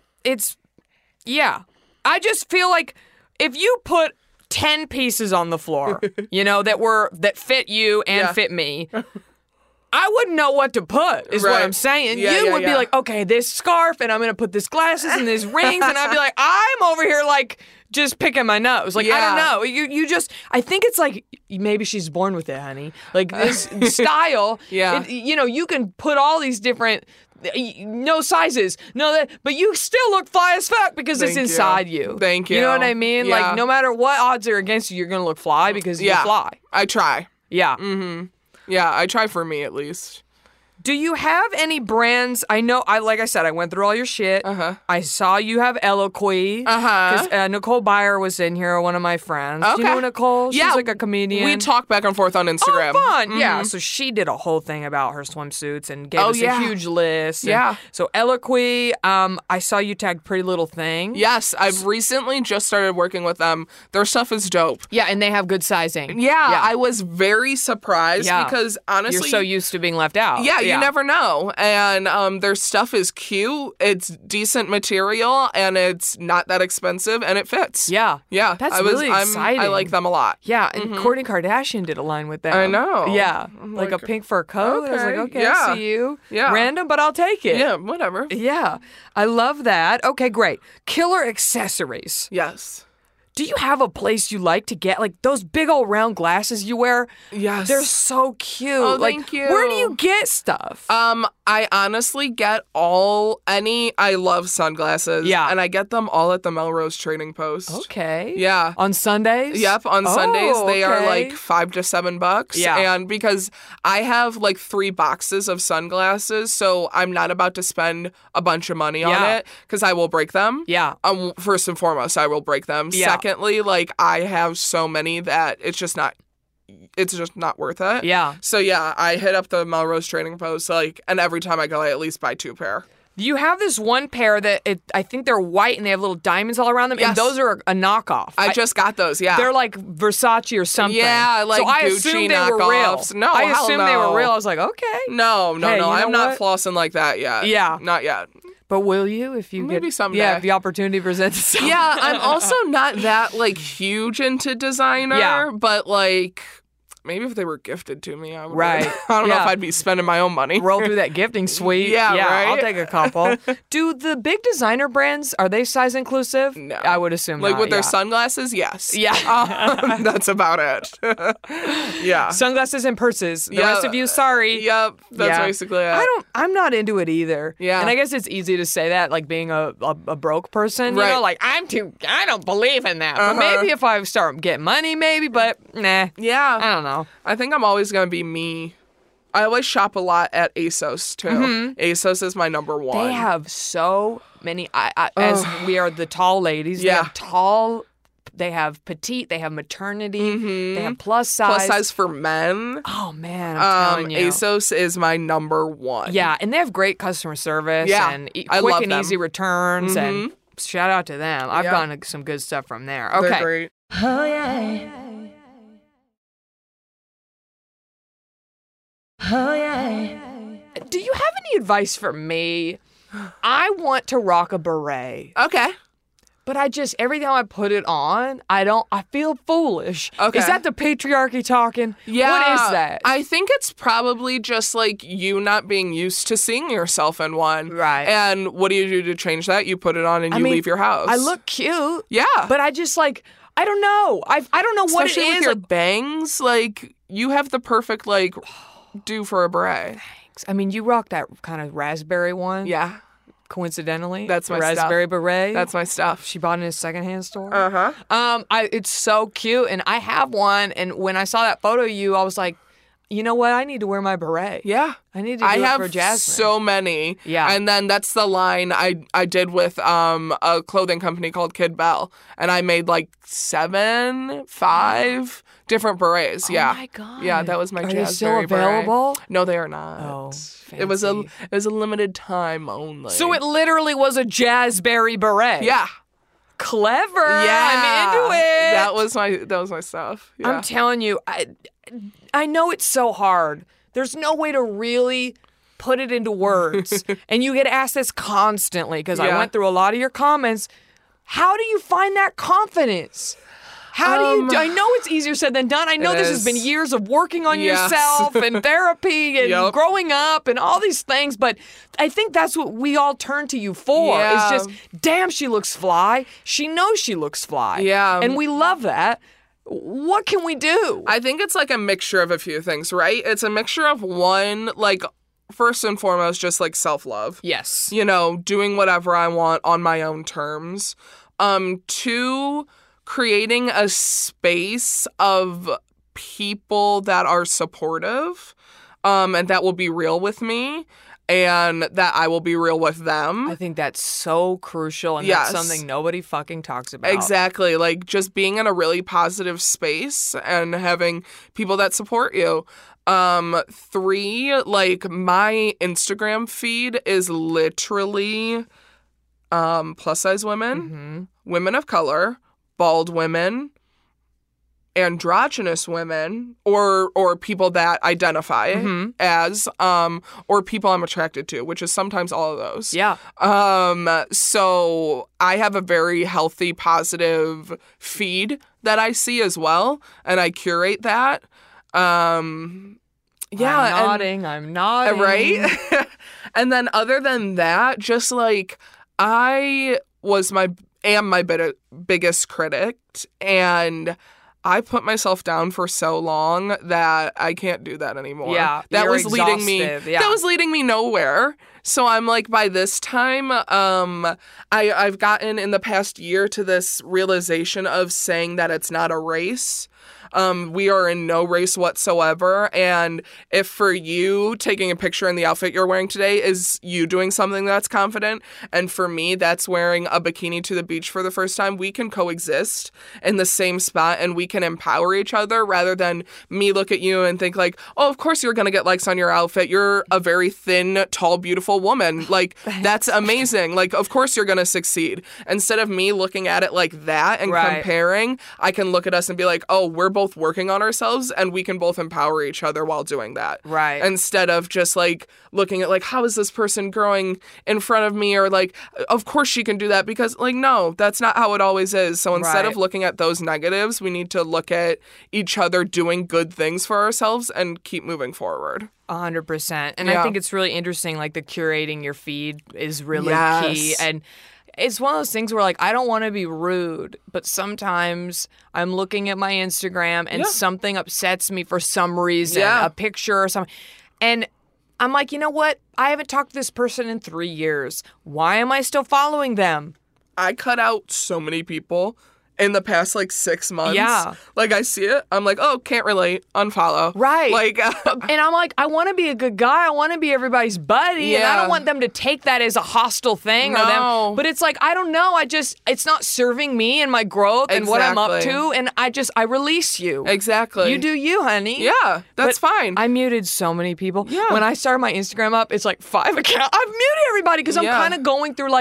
I just feel like if you put 10 pieces on the floor, you know, that fit you and fit me, I wouldn't know what to put, is what I'm saying. You would be like, okay, this scarf, and I'm going to put this glasses and these rings, and I'd be like, I'm over here like just picking my nose. Like, I don't know. You just, I think it's like, maybe she's born with it, honey. Like this style, you know, you can put all these different, no sizes, but you still look fly as fuck because it's inside you. Thank you. You know what I mean? Yeah. Like, no matter what odds are against you, you're going to look fly because you fly. I try. Yeah. Mm-hmm. Yeah, I try for me at least. Do you have any brands? I know, like I said, I went through all your shit. I saw you have Eloquii. Because Nicole Byer was in here, one of my friends. Do you know Nicole? She's like a comedian. We talk back and forth on Instagram. Oh, fun. Yeah, so she did a whole thing about her swimsuits and gave us a huge list. And so Eloquii, I saw you tagged Pretty Little Thing. Yes, I've recently just started working with them. Their stuff is dope. Yeah, and they have good sizing. Yeah. I was very surprised because honestly... You're so used to being left out. Yeah, you never know. And their stuff is cute. It's decent material, and it's not that expensive, and it fits. Yeah. Yeah. That's really exciting. I like them a lot. Yeah, and Kourtney Kardashian did a line with them. I know. Yeah. Like a pink fur coat. I was like, okay, yeah. see you. Yeah. Random, but I'll take it. Yeah, whatever. Yeah. I love that. Okay, great. Killer accessories. Yes. Do you have a place you like to get, like, those big old round glasses you wear? Yes. They're so cute. Oh, like, thank you. Where do you get stuff? I honestly get I love sunglasses. Yeah. And I get them all at the Melrose Trading Post. Okay. Yeah. On Sundays? Yep, on Sundays. They are okay. like $5 to $7. Yeah. And because I have like 3 boxes of sunglasses, so I'm not about to spend a bunch of money on it because I will break them. Yeah. First and foremost, I will break them. Yeah. Secondly, like I have so many that it's just not worth it. Yeah. So yeah, I hit up the Melrose Trading Post, like, and every time I go, I at least buy 2 pair. You have this one pair that I think they're white and they have little diamonds all around them, Yes. and those are a knockoff. I just got those, yeah. They're like Versace or something. Yeah, like so I Gucci assumed they were real. knockoffs. No, I hell assumed they no. were real. I was like, okay. No, Hey, you know I'm not what? flossing like that yet. Yeah. Not yet. But will you if you Maybe get someday. Yeah, if the opportunity presents itself. Yeah, I'm also not that like huge into designer, Yeah. but like maybe if they were gifted to me, I would. Right. I don't know Yeah. if I'd be spending my own money. Roll through that gifting suite. Yeah, right? I'll take a couple. Do the big designer brands, are they size inclusive? No. I would assume Like not, with their yeah. sunglasses, yes. Yeah. That's about it. Yeah. Sunglasses and purses. The rest of you, sorry. Yep. That's Yeah. basically it. I'm not into it either. Yeah. And I guess it's easy to say that, like being a broke person, you Right. know, like I don't believe in that. But maybe if I start getting money, maybe, but nah. Yeah. I don't know. I think I'm always going to be me. I always shop a lot at ASOS, too. ASOS is my number one. They have so many, as we are the tall ladies, they have tall, they have petite, they have maternity, they have plus size. Plus size for men. Oh, man, I'm telling you. ASOS is my number one. Yeah, and they have great customer service Yeah, and I quick love and them. easy returns, and shout out to them. I've Yeah. gotten some good stuff from there. They're Okay. great. Oh yeah. Oh yeah. Do you have any advice for me? I want to rock a beret, Okay. But every time I put it on, I feel foolish. Okay. Is that the patriarchy talking? Yeah. What is that? I think it's probably just like you not being used to seeing yourself in one. Right. And what do you do to change that? You put it on and you leave your house. I look cute. Yeah. But I just I don't know. I don't know what Especially it is. with your bangs, like you have the perfect do for a beret. I mean, you rock that kind of raspberry one. Yeah. Coincidentally, That's the my stuff. raspberry beret. That's my stuff. She bought it in a secondhand store. Uh-huh. It's so cute, and I have one. And when I saw that photo of you, I was like, you know what? I need to wear my beret. Yeah. I need to do it for Jasmine. have so many. Yeah. And then that's the line I did with a clothing company called Kid Bell. And I made 5 different berets. Yeah. Oh my God. Yeah, that was my Are they Jazzberry still available? beret. No, they are not. Oh, It was a fancy. limited time only. So it literally was a Jazzberry beret. Yeah. Clever. Yeah. I'm into it. That was my stuff. Yeah. I'm telling you, I know it's so hard. There's no way to really put it into words. And you get asked this constantly because I Yeah. went through a lot of your comments. How do you find that confidence? How do you? I know it's easier said than done. I know this has been years of working on Yes. yourself and therapy and Yep. growing up and all these things, but I think that's what we all turn to you for. Yeah. It's just, damn, she looks fly. She knows she looks fly. Yeah. And we love that. What can we do? I think it's a mixture of a few things, right? It's a mixture of one, first and foremost, just self-love. Yes. Doing whatever I want on my own terms. 2, creating a space of people that are supportive, and that will be real with me, and that I will be real with them. I think that's so crucial, and Yes. that's something nobody fucking talks about. Exactly. Just being in a really positive space and having people that support you. 3, my Instagram feed is literally plus size women, women of color, bald women, androgynous women, or people that identify as, or people I'm attracted to, which is sometimes all of those. Yeah. So I have a very healthy, positive feed that I see as well, and I curate that. Yeah, I'm nodding. right? And then other than that, just I am my biggest critic, and I put myself down for so long that I can't do that anymore. Yeah, that you're was leading me. exhausted, yeah. That was leading me nowhere. So I'm by this time, I've gotten in the past year to this realization of saying that it's not a race. We are in no race whatsoever. And if for you taking a picture in the outfit you're wearing today is you doing something that's confident, and for me that's wearing a bikini to the beach for the first time, we can coexist in the same spot and we can empower each other rather than me look at you and think oh, of course you're going to get likes on your outfit. You're a very thin, tall, beautiful woman. That's amazing. Of course you're going to succeed. Instead of me looking at it like that and Right. comparing, I can look at us and be oh, we're both working on ourselves and we can both empower each other while doing that. Right. Instead of just looking at how is this person growing in front of me, or of course she can do that, because no, that's not how it always is. So instead Right. of looking at those negatives, we need to look at each other doing good things for ourselves and keep moving forward. 100%. And Yeah. I think it's really interesting, the curating your feed is really Yes. key. And it's one of those things where, I don't want to be rude, but sometimes I'm looking at my Instagram and Yeah. something upsets me for some reason, Yeah. a picture or something. And I'm you know what? I haven't talked to this person in 3 years. Why am I still following them? I cut out so many people in the past 6 months. Yeah. I see it. I'm oh, can't relate. Unfollow. Right. And I'm I want to be a good guy. I want to be everybody's buddy. And I Yeah. don't want them to take that as a hostile thing or No. them. But it's I don't know. It's not serving me and my growth and what I'm up Exactly. to. And I release you. Exactly. You do you, honey. Yeah, that's But fine. I muted so many people. Yeah. When I started my Instagram up, it's 5 accounts. I've muted everybody because I'm Yeah. kind of going through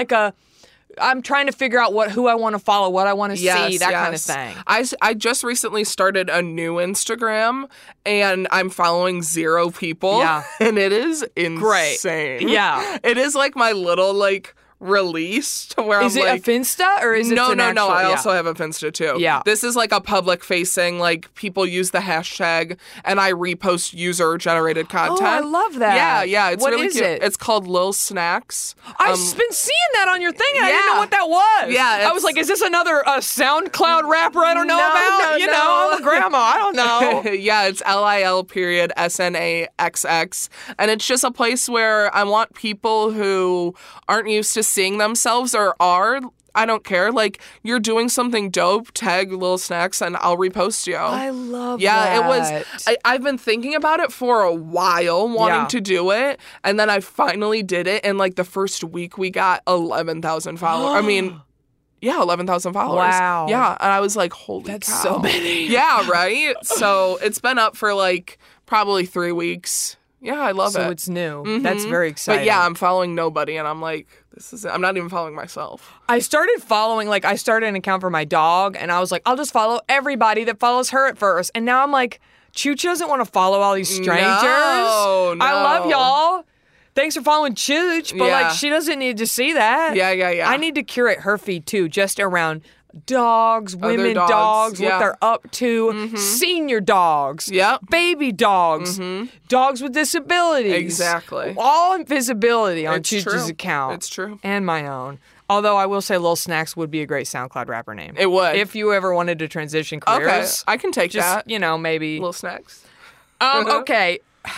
I'm trying to figure out who I want to follow, what I want to see, that kind of thing. I just recently started a new Instagram, and I'm following 0 people. Yeah. And it is Great. insane. Yeah. It is my little, released where Is I'm it like, a Finsta or is it no, an no, actual? no. I yeah. also have a Finsta too. Yeah. This is like a public facing, like people use the hashtag and I repost user generated content. Oh, I love that. Yeah, yeah. It's What really is cute. it? It's called Lil Snacks. I've been seeing that on your thing, and I didn't know Yeah. what that was. Yeah, I was it's- like, is this another SoundCloud rapper I don't know No, about? no, you know, no. I'm a grandma. I don't know. Yeah, it's LIL.SNAXX. And it's just a place where I want people who aren't used to seeing themselves or are. I don't care. Like, you're doing something dope, tag Lil Snacks, and I'll repost you. I love Yeah, that. it was. I've been thinking about it for a while, wanting Yeah. to do it, and then I finally did it. And like the first week, we got 11,000 followers. I mean, yeah, 11,000 followers. Wow. Yeah, and I was like, holy That's cow. so many. Yeah, right. So it's been up for like probably 3 weeks. Yeah, I love it. So it's new. That's very exciting. But yeah, I'm following nobody, and I'm like, this is it. I'm not even following myself. I started following, I started an account for my dog, and I was like, I'll just follow everybody that follows her at first. And now I'm like, Chooch doesn't want to follow all these strangers. No. I love y'all. Thanks for following Chooch, but Yeah. she doesn't need to see that. Yeah. I need to curate her feed too, just around dogs, women dogs, dogs, yeah. what they're up to, senior dogs, Yep. baby dogs, dogs with disabilities. Exactly. All visibility on It's Chooch's true. account. It's true. And my own. Although I will say Lil Snacks would be a great SoundCloud rapper name. It would. If you ever wanted to transition Okay, careers. I can take Just, that. maybe. Little Snacks. Okay.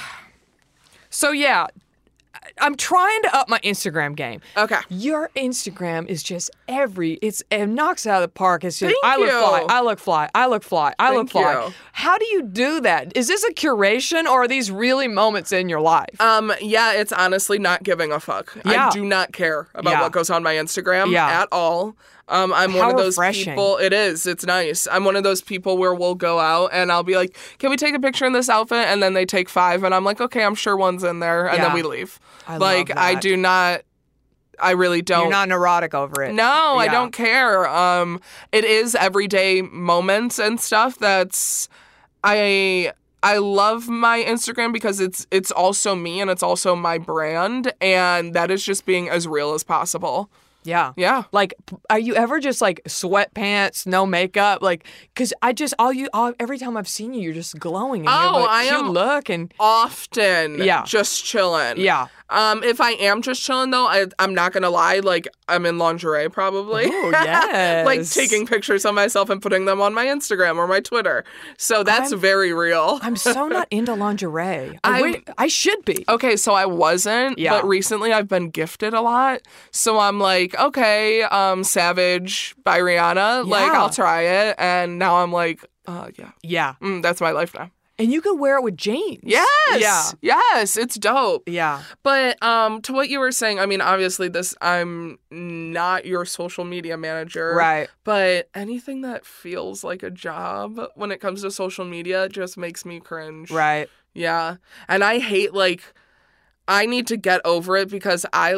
So yeah, I'm trying to up my Instagram game. Okay. Your Instagram is just it knocks it out of the park. It's just, Thank I look you. fly, I look fly, I look fly, I look Thank fly. you. How do you do that? Is this a curation or are these really moments in your life? Yeah, it's honestly not giving a fuck. Yeah. I do not care about Yeah. what goes on my Instagram Yeah. at all. I'm How one of those refreshing. people. It is. It's nice. I'm one of those people where we'll go out and I'll be like, "Can we take a picture in this outfit?" And then they take 5, and I'm like, "Okay, I'm sure one's in there," and Yeah. then we leave. I like love I that. do not. I really don't. You're not neurotic over it. No, I Yeah. don't care. It is everyday moments and stuff that's I love my Instagram because it's also me and it's also my brand, and that is just being as real as possible. Yeah. Yeah. Like, are you ever just like sweatpants, no makeup? Like, cause every time I've seen you, you're just glowing. And you have Oh, a I cute am- look and Often Yeah. just chilling. yeah. If I am just chilling though, I'm not gonna lie, like I'm in lingerie probably. Oh, yes. Like taking pictures of myself and putting them on my Instagram or my Twitter. So that's very real. I'm so not into lingerie. I'm- I should be. Okay, so I wasn't, Yeah. but recently I've been gifted a lot. So I'm like, okay, Savage by Rihanna, like Yeah. I'll try it. And now I'm like, yeah, Yeah. that's my life now. And you could wear it with jeans. Yes, Yeah. yes, it's dope. Yeah. But to what you were saying, I mean, obviously I'm not your social media manager. Right. But anything that feels like a job when it comes to social media just makes me cringe. Right. Yeah. And I hate I need to get over it because I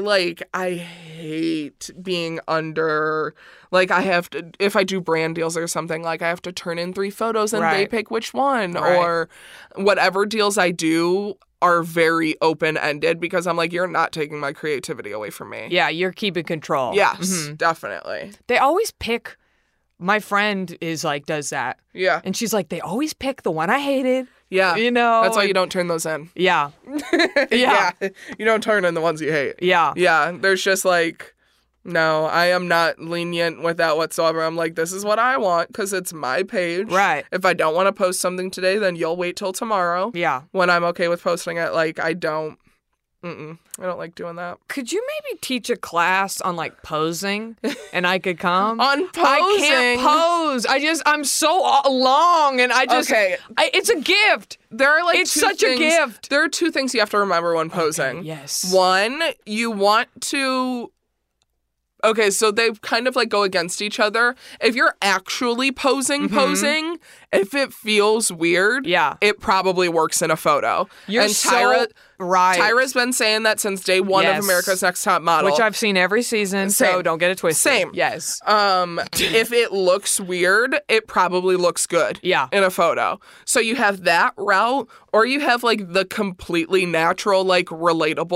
hate being under, I have to, if I do brand deals or something, I have to turn in 3 photos and they Right. pick which one. Right. Or whatever deals I do are very open-ended because I'm like, you're not taking my creativity away from me. Yeah. You're keeping control. Yes, definitely. They always pick. My friend does that. Yeah. And she's like, they always pick the one I hated. Yeah. You know? That's why you don't turn those in. Yeah. Yeah. You don't turn in the ones you hate. Yeah. Yeah, there's just no, I am not lenient with that whatsoever. I'm like, this is what I want because it's my page. Right. If I don't want to post something today, then you'll wait till tomorrow. Yeah. When I'm okay with posting it. I don't like doing that. Could you maybe teach a class on posing and I could come? On posing? I can't pose. I'm so long and I just. Okay. It's a gift. There are It's 2 such a things- gift. There are 2 things you have to remember when posing. yes. One, you want to. Okay, so they kind of go against each other. If you're actually posing, if it feels weird, Yeah. it probably works in a photo. You're and so right. Tyra's been saying that since day 1 Yes. of America's Next Top Model. Which I've seen every season, so Same. don't get it twisted. Same. Yes. If it looks weird, it probably looks good. Yeah. In a photo. So you have that route, or you have the completely natural, relatable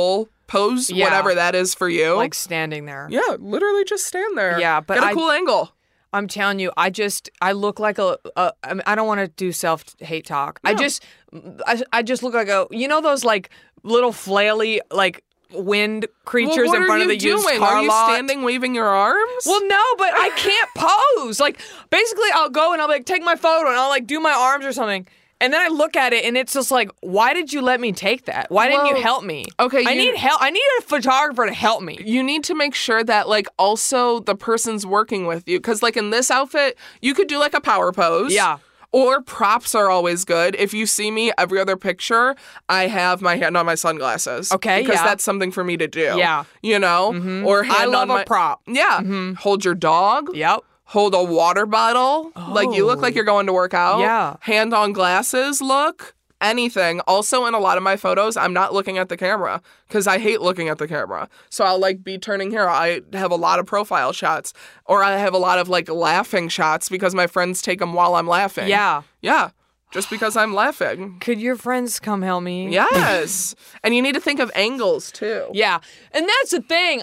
pose, Yeah. whatever that is for you. Like standing there. yeah, literally just stand there. Yeah, but get a cool angle. I'm telling you, I look like I mean, I don't want to do self-hate talk. I just look like those like little flaily like wind creatures what in front are of the you used doing? car Are you lot. standing waving your arms? Well, no, but I can't pose. Like, basically, I'll go and I'll like take my photo and I'll like do my arms or something. And then I look at it and it's just like, why did you let me take that? Why didn't you Well, help me? okay, I need help. I need a photographer to help me. you need to make sure that like also the person's working with you, because like in this outfit you could do like a power pose. Yeah. Or props are always good. If you see me every other picture, I have my hand on my sunglasses. Okay, because yeah. that's something for me to do. Yeah. you know, or hand I love on my, a prop. Yeah, hold your dog. Yep. Hold a water bottle. Like you look like you're going to work out. Yeah. Hand on glasses. Look. Anything. Also, in a lot of my photos, I'm not looking at the camera because I hate looking at the camera. So I'll like be turning here. I have a lot of profile shots, or I have a lot of like laughing shots because my friends take them while I'm laughing. Yeah. Yeah. Just because I'm laughing. Could your friends come help me? Yes. And you need to think of angles too. Yeah. And that's the thing.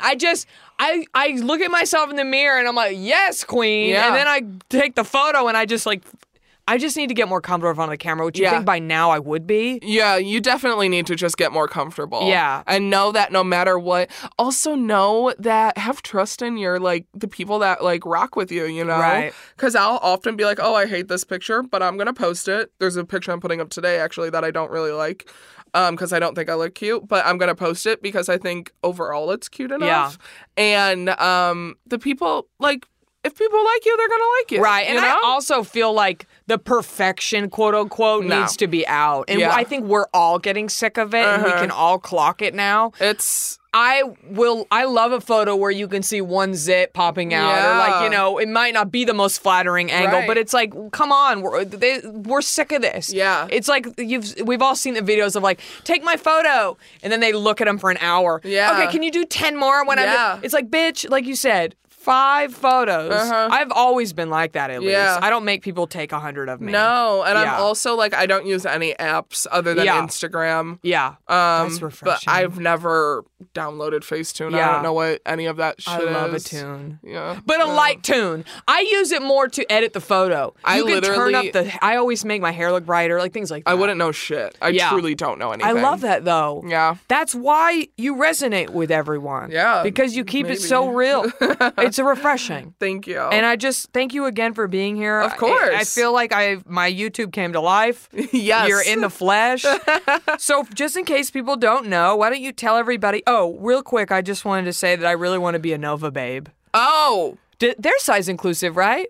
I look at myself in the mirror and I'm like, yes, queen. Yeah. And then I take the photo and I just need to get more comfortable in front of the camera, which you Yeah. think by now I would be. Yeah, you definitely need to just get more comfortable. Yeah. And know that no matter what, also know that have trust in your, like, the people that, like, rock with you, you know? Right. Because I'll often be like, oh, I hate this picture, but I'm going to post it. There's a picture I'm putting up today, actually, that I don't really like because I don't think I look cute, but I'm going to post it because I think overall it's cute enough. And the people, like, if people like you, they're going to like you. Right. And you know? I also feel like the perfection, quote unquote, No. needs to be out. And Yeah. I think we're all getting sick of it and we can all clock it now. It's... I love a photo where you can see one zit popping out, or like, Yeah. you know, it might not be the most flattering angle, Right. but it's like, come on, we're sick of this. Yeah. It's like we've all seen the videos of like, take my photo, and then they look at them for an hour. Yeah. Okay, can you do 10 more when Yeah. it's like, bitch, like you said, 5 photos. I've always been like that at Yeah. least. I don't make people take 100 of me. No, and Yeah. I'm also like I don't use any apps other than Yeah. Instagram. Yeah. That's refreshing. But I've never downloaded Facetune. I Yeah. don't know what any of that shit I is. love a tune. Yeah. But a light tune. I use it more to edit the photo. I You can turn literally- up I always make my hair look brighter, like things like that. I wouldn't know shit. I Yeah. truly don't know I anything. love that though. Yeah. That's why you resonate with everyone. Yeah, Because you keep it maybe. so real. It's refreshing. Thank you. And I just thank you again for being here. Of course. I feel like my YouTube came to life. Yes. You're in the flesh. So just in case people don't know, why don't you tell everybody? Oh, real quick, I just wanted to say that I really want to be a Nova babe. Oh, They're size inclusive, right?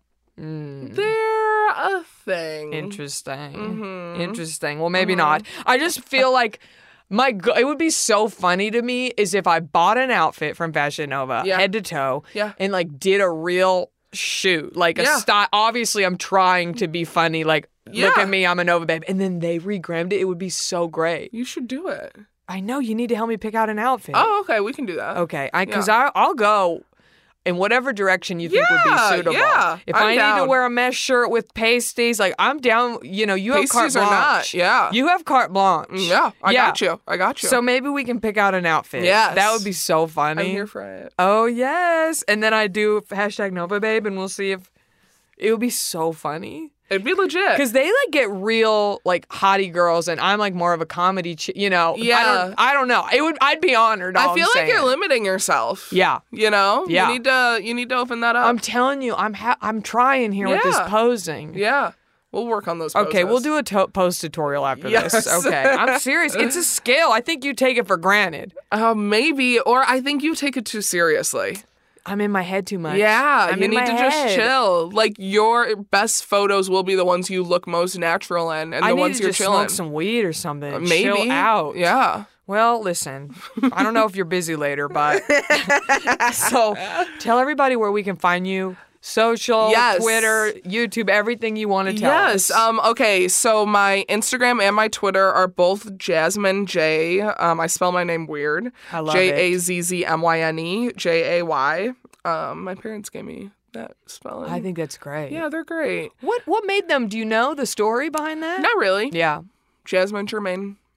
they're a thing. Interesting. Mm-hmm. Interesting. Well, maybe not. I just feel like it would be so funny to me is if I bought an outfit from Fashion Nova, Yeah. head to toe, Yeah. and like did a real shoot, like a Yeah. style. Obviously, I'm trying to be funny, like look Yeah. at me, I'm a Nova babe, and then they regrammed it. It would be so great. You should do it. I know you need to help me pick out an outfit. Oh, okay. We can do that. Okay, because I'll go in whatever direction you think would Yeah, be suitable. yeah, If I'm I need to down. wear a mesh shirt with pasties, like I'm down. You know, you have carte Pasties or not, blanche. yeah. You have carte blanche. Yeah, I got you. I got you. So maybe we can pick out an outfit. Yes. That would be so funny. I'm here for it. Oh yes, and then I do hashtag Nova Babe, and we'll see if it would be so funny. It'd be legit. Because they like get real like hottie girls, and I'm like more of a comedy, you know. Yeah. I don't know. I'd be honored. I all feel I'm like you're saying. limiting yourself. Yeah. You know? Yeah. You need to open that up. I'm telling you, I'm trying here with this Yeah. posing. yeah. We'll work on those Okay, we'll poses. do a post tutorial after Yes. this. Okay, I'm serious. It's a skill. I think you take it for granted. Maybe, or I think you take it too seriously. I'm in my head too much. Yeah, I'm you in need my to just head. chill. Like your best photos will be the ones you look most natural in, and I the need ones to you're just chilling. smoke some weed or something. Maybe Chill out. Yeah. Well, listen, I don't know if you're busy later, but so tell everybody where we can find you. Social, Yes. Twitter, YouTube, everything you want to tell Yes. us. Okay. So my Instagram and my Twitter are both Jasmine J. I spell my name weird. I love it. JAZZMYNE JAY. My parents gave me that spelling. I think that's great. Yeah, they're great. What made them? Do you know the story behind that? Not really. Yeah. Jasmine Germain.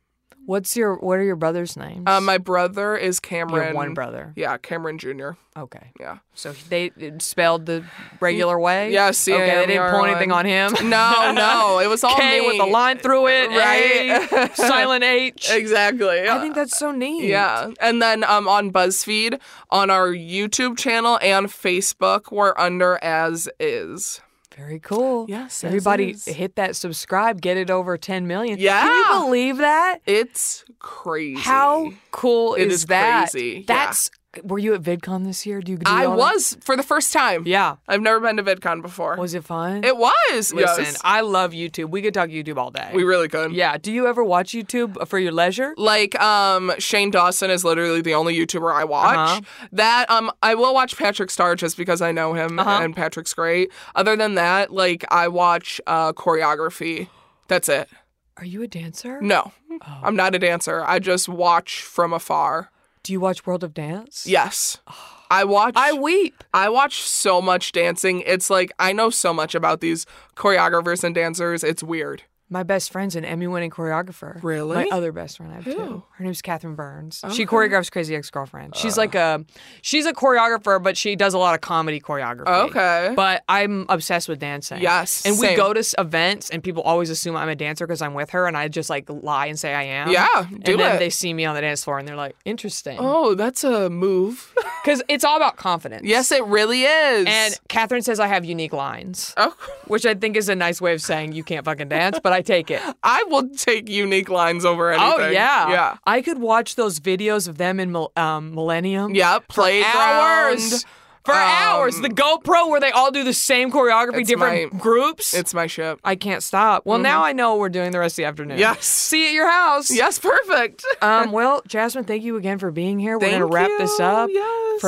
What are your brother's names? My brother is You Cameron. have one brother. Yeah, Cameron Jr. Okay. Yeah. So they spelled the regular way? Yeah, Okay, they didn't point anything on him? No, it was all K me. with a line through it, Right. A, silent H. Exactly. I think that's so neat. Yeah. And then on BuzzFeed, on our YouTube channel and Facebook, we're under As Is. Very cool. Yes, as Everybody is. hit that subscribe, get it over 10 million. Yeah. Can you believe that? It's crazy. How cool It is is that? crazy, yeah. That's Were you at VidCon this year? Do I all that? was for the first time. Yeah. I've never been to VidCon before. Was it fun? It was. Listen, yes. I love YouTube. We could talk YouTube all day. We really could. Yeah. Do you ever watch YouTube for your leisure? Like, Shane Dawson is literally the only YouTuber I watch. Uh-huh. That, I will watch Patrick Starr just because I know him and Patrick's great. Other than that, like, I watch choreography. That's it. Are you a dancer? No, I'm not a dancer. I just watch from afar. Do you watch World of Dance? Yes. I weep. I watch so much dancing. It's like, I know so much about these choreographers and dancers. It's weird. My best friend's an Emmy-winning choreographer. Really? My other best friend, I have Who? two. Her name's Catherine Burns. Okay. She choreographs Crazy Ex-Girlfriend. She's she's a choreographer, but she does a lot of comedy choreography. Okay. But I'm obsessed with dancing. Yes, And we same. go to events, and people always assume I'm a dancer because I'm with her, and I just like lie and say I am. Yeah, and do then it. they see me on the dance floor, and they're like, interesting. Oh, that's a move. Because it's all about confidence. Yes, it really is. And Catherine says I have unique lines, Oh, which I think is a nice way of saying you can't fucking dance, but I take it. I will take unique lines over anything. Oh, yeah. Yeah. I could watch those videos of them in Millennium. Yeah, playground. Hours. For hours. The GoPro where they all do the same choreography, It's different groups. It's my ship. I can't stop. Well, now I know what we're doing the rest of the afternoon. Yes. See you at your house. Yes, perfect. Well, Jasmine, thank you again for being here. We're Thank going to wrap this you. up. Yes.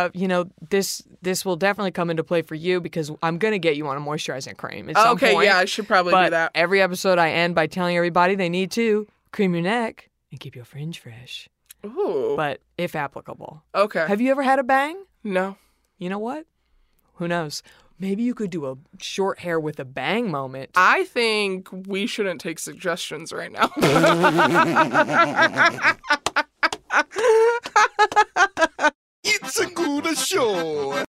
For this will definitely come into play for you because I'm going to get you on a moisturizing cream at some Okay, point. yeah, I should probably But do that. every episode I end by telling everybody they need to cream your neck and keep your fringe fresh. Ooh. But if applicable. Okay. Have you ever had a bang? No. You know what? Who knows? Maybe you could do a short hair with a bang moment. I think we shouldn't take suggestions right now. It's a good show.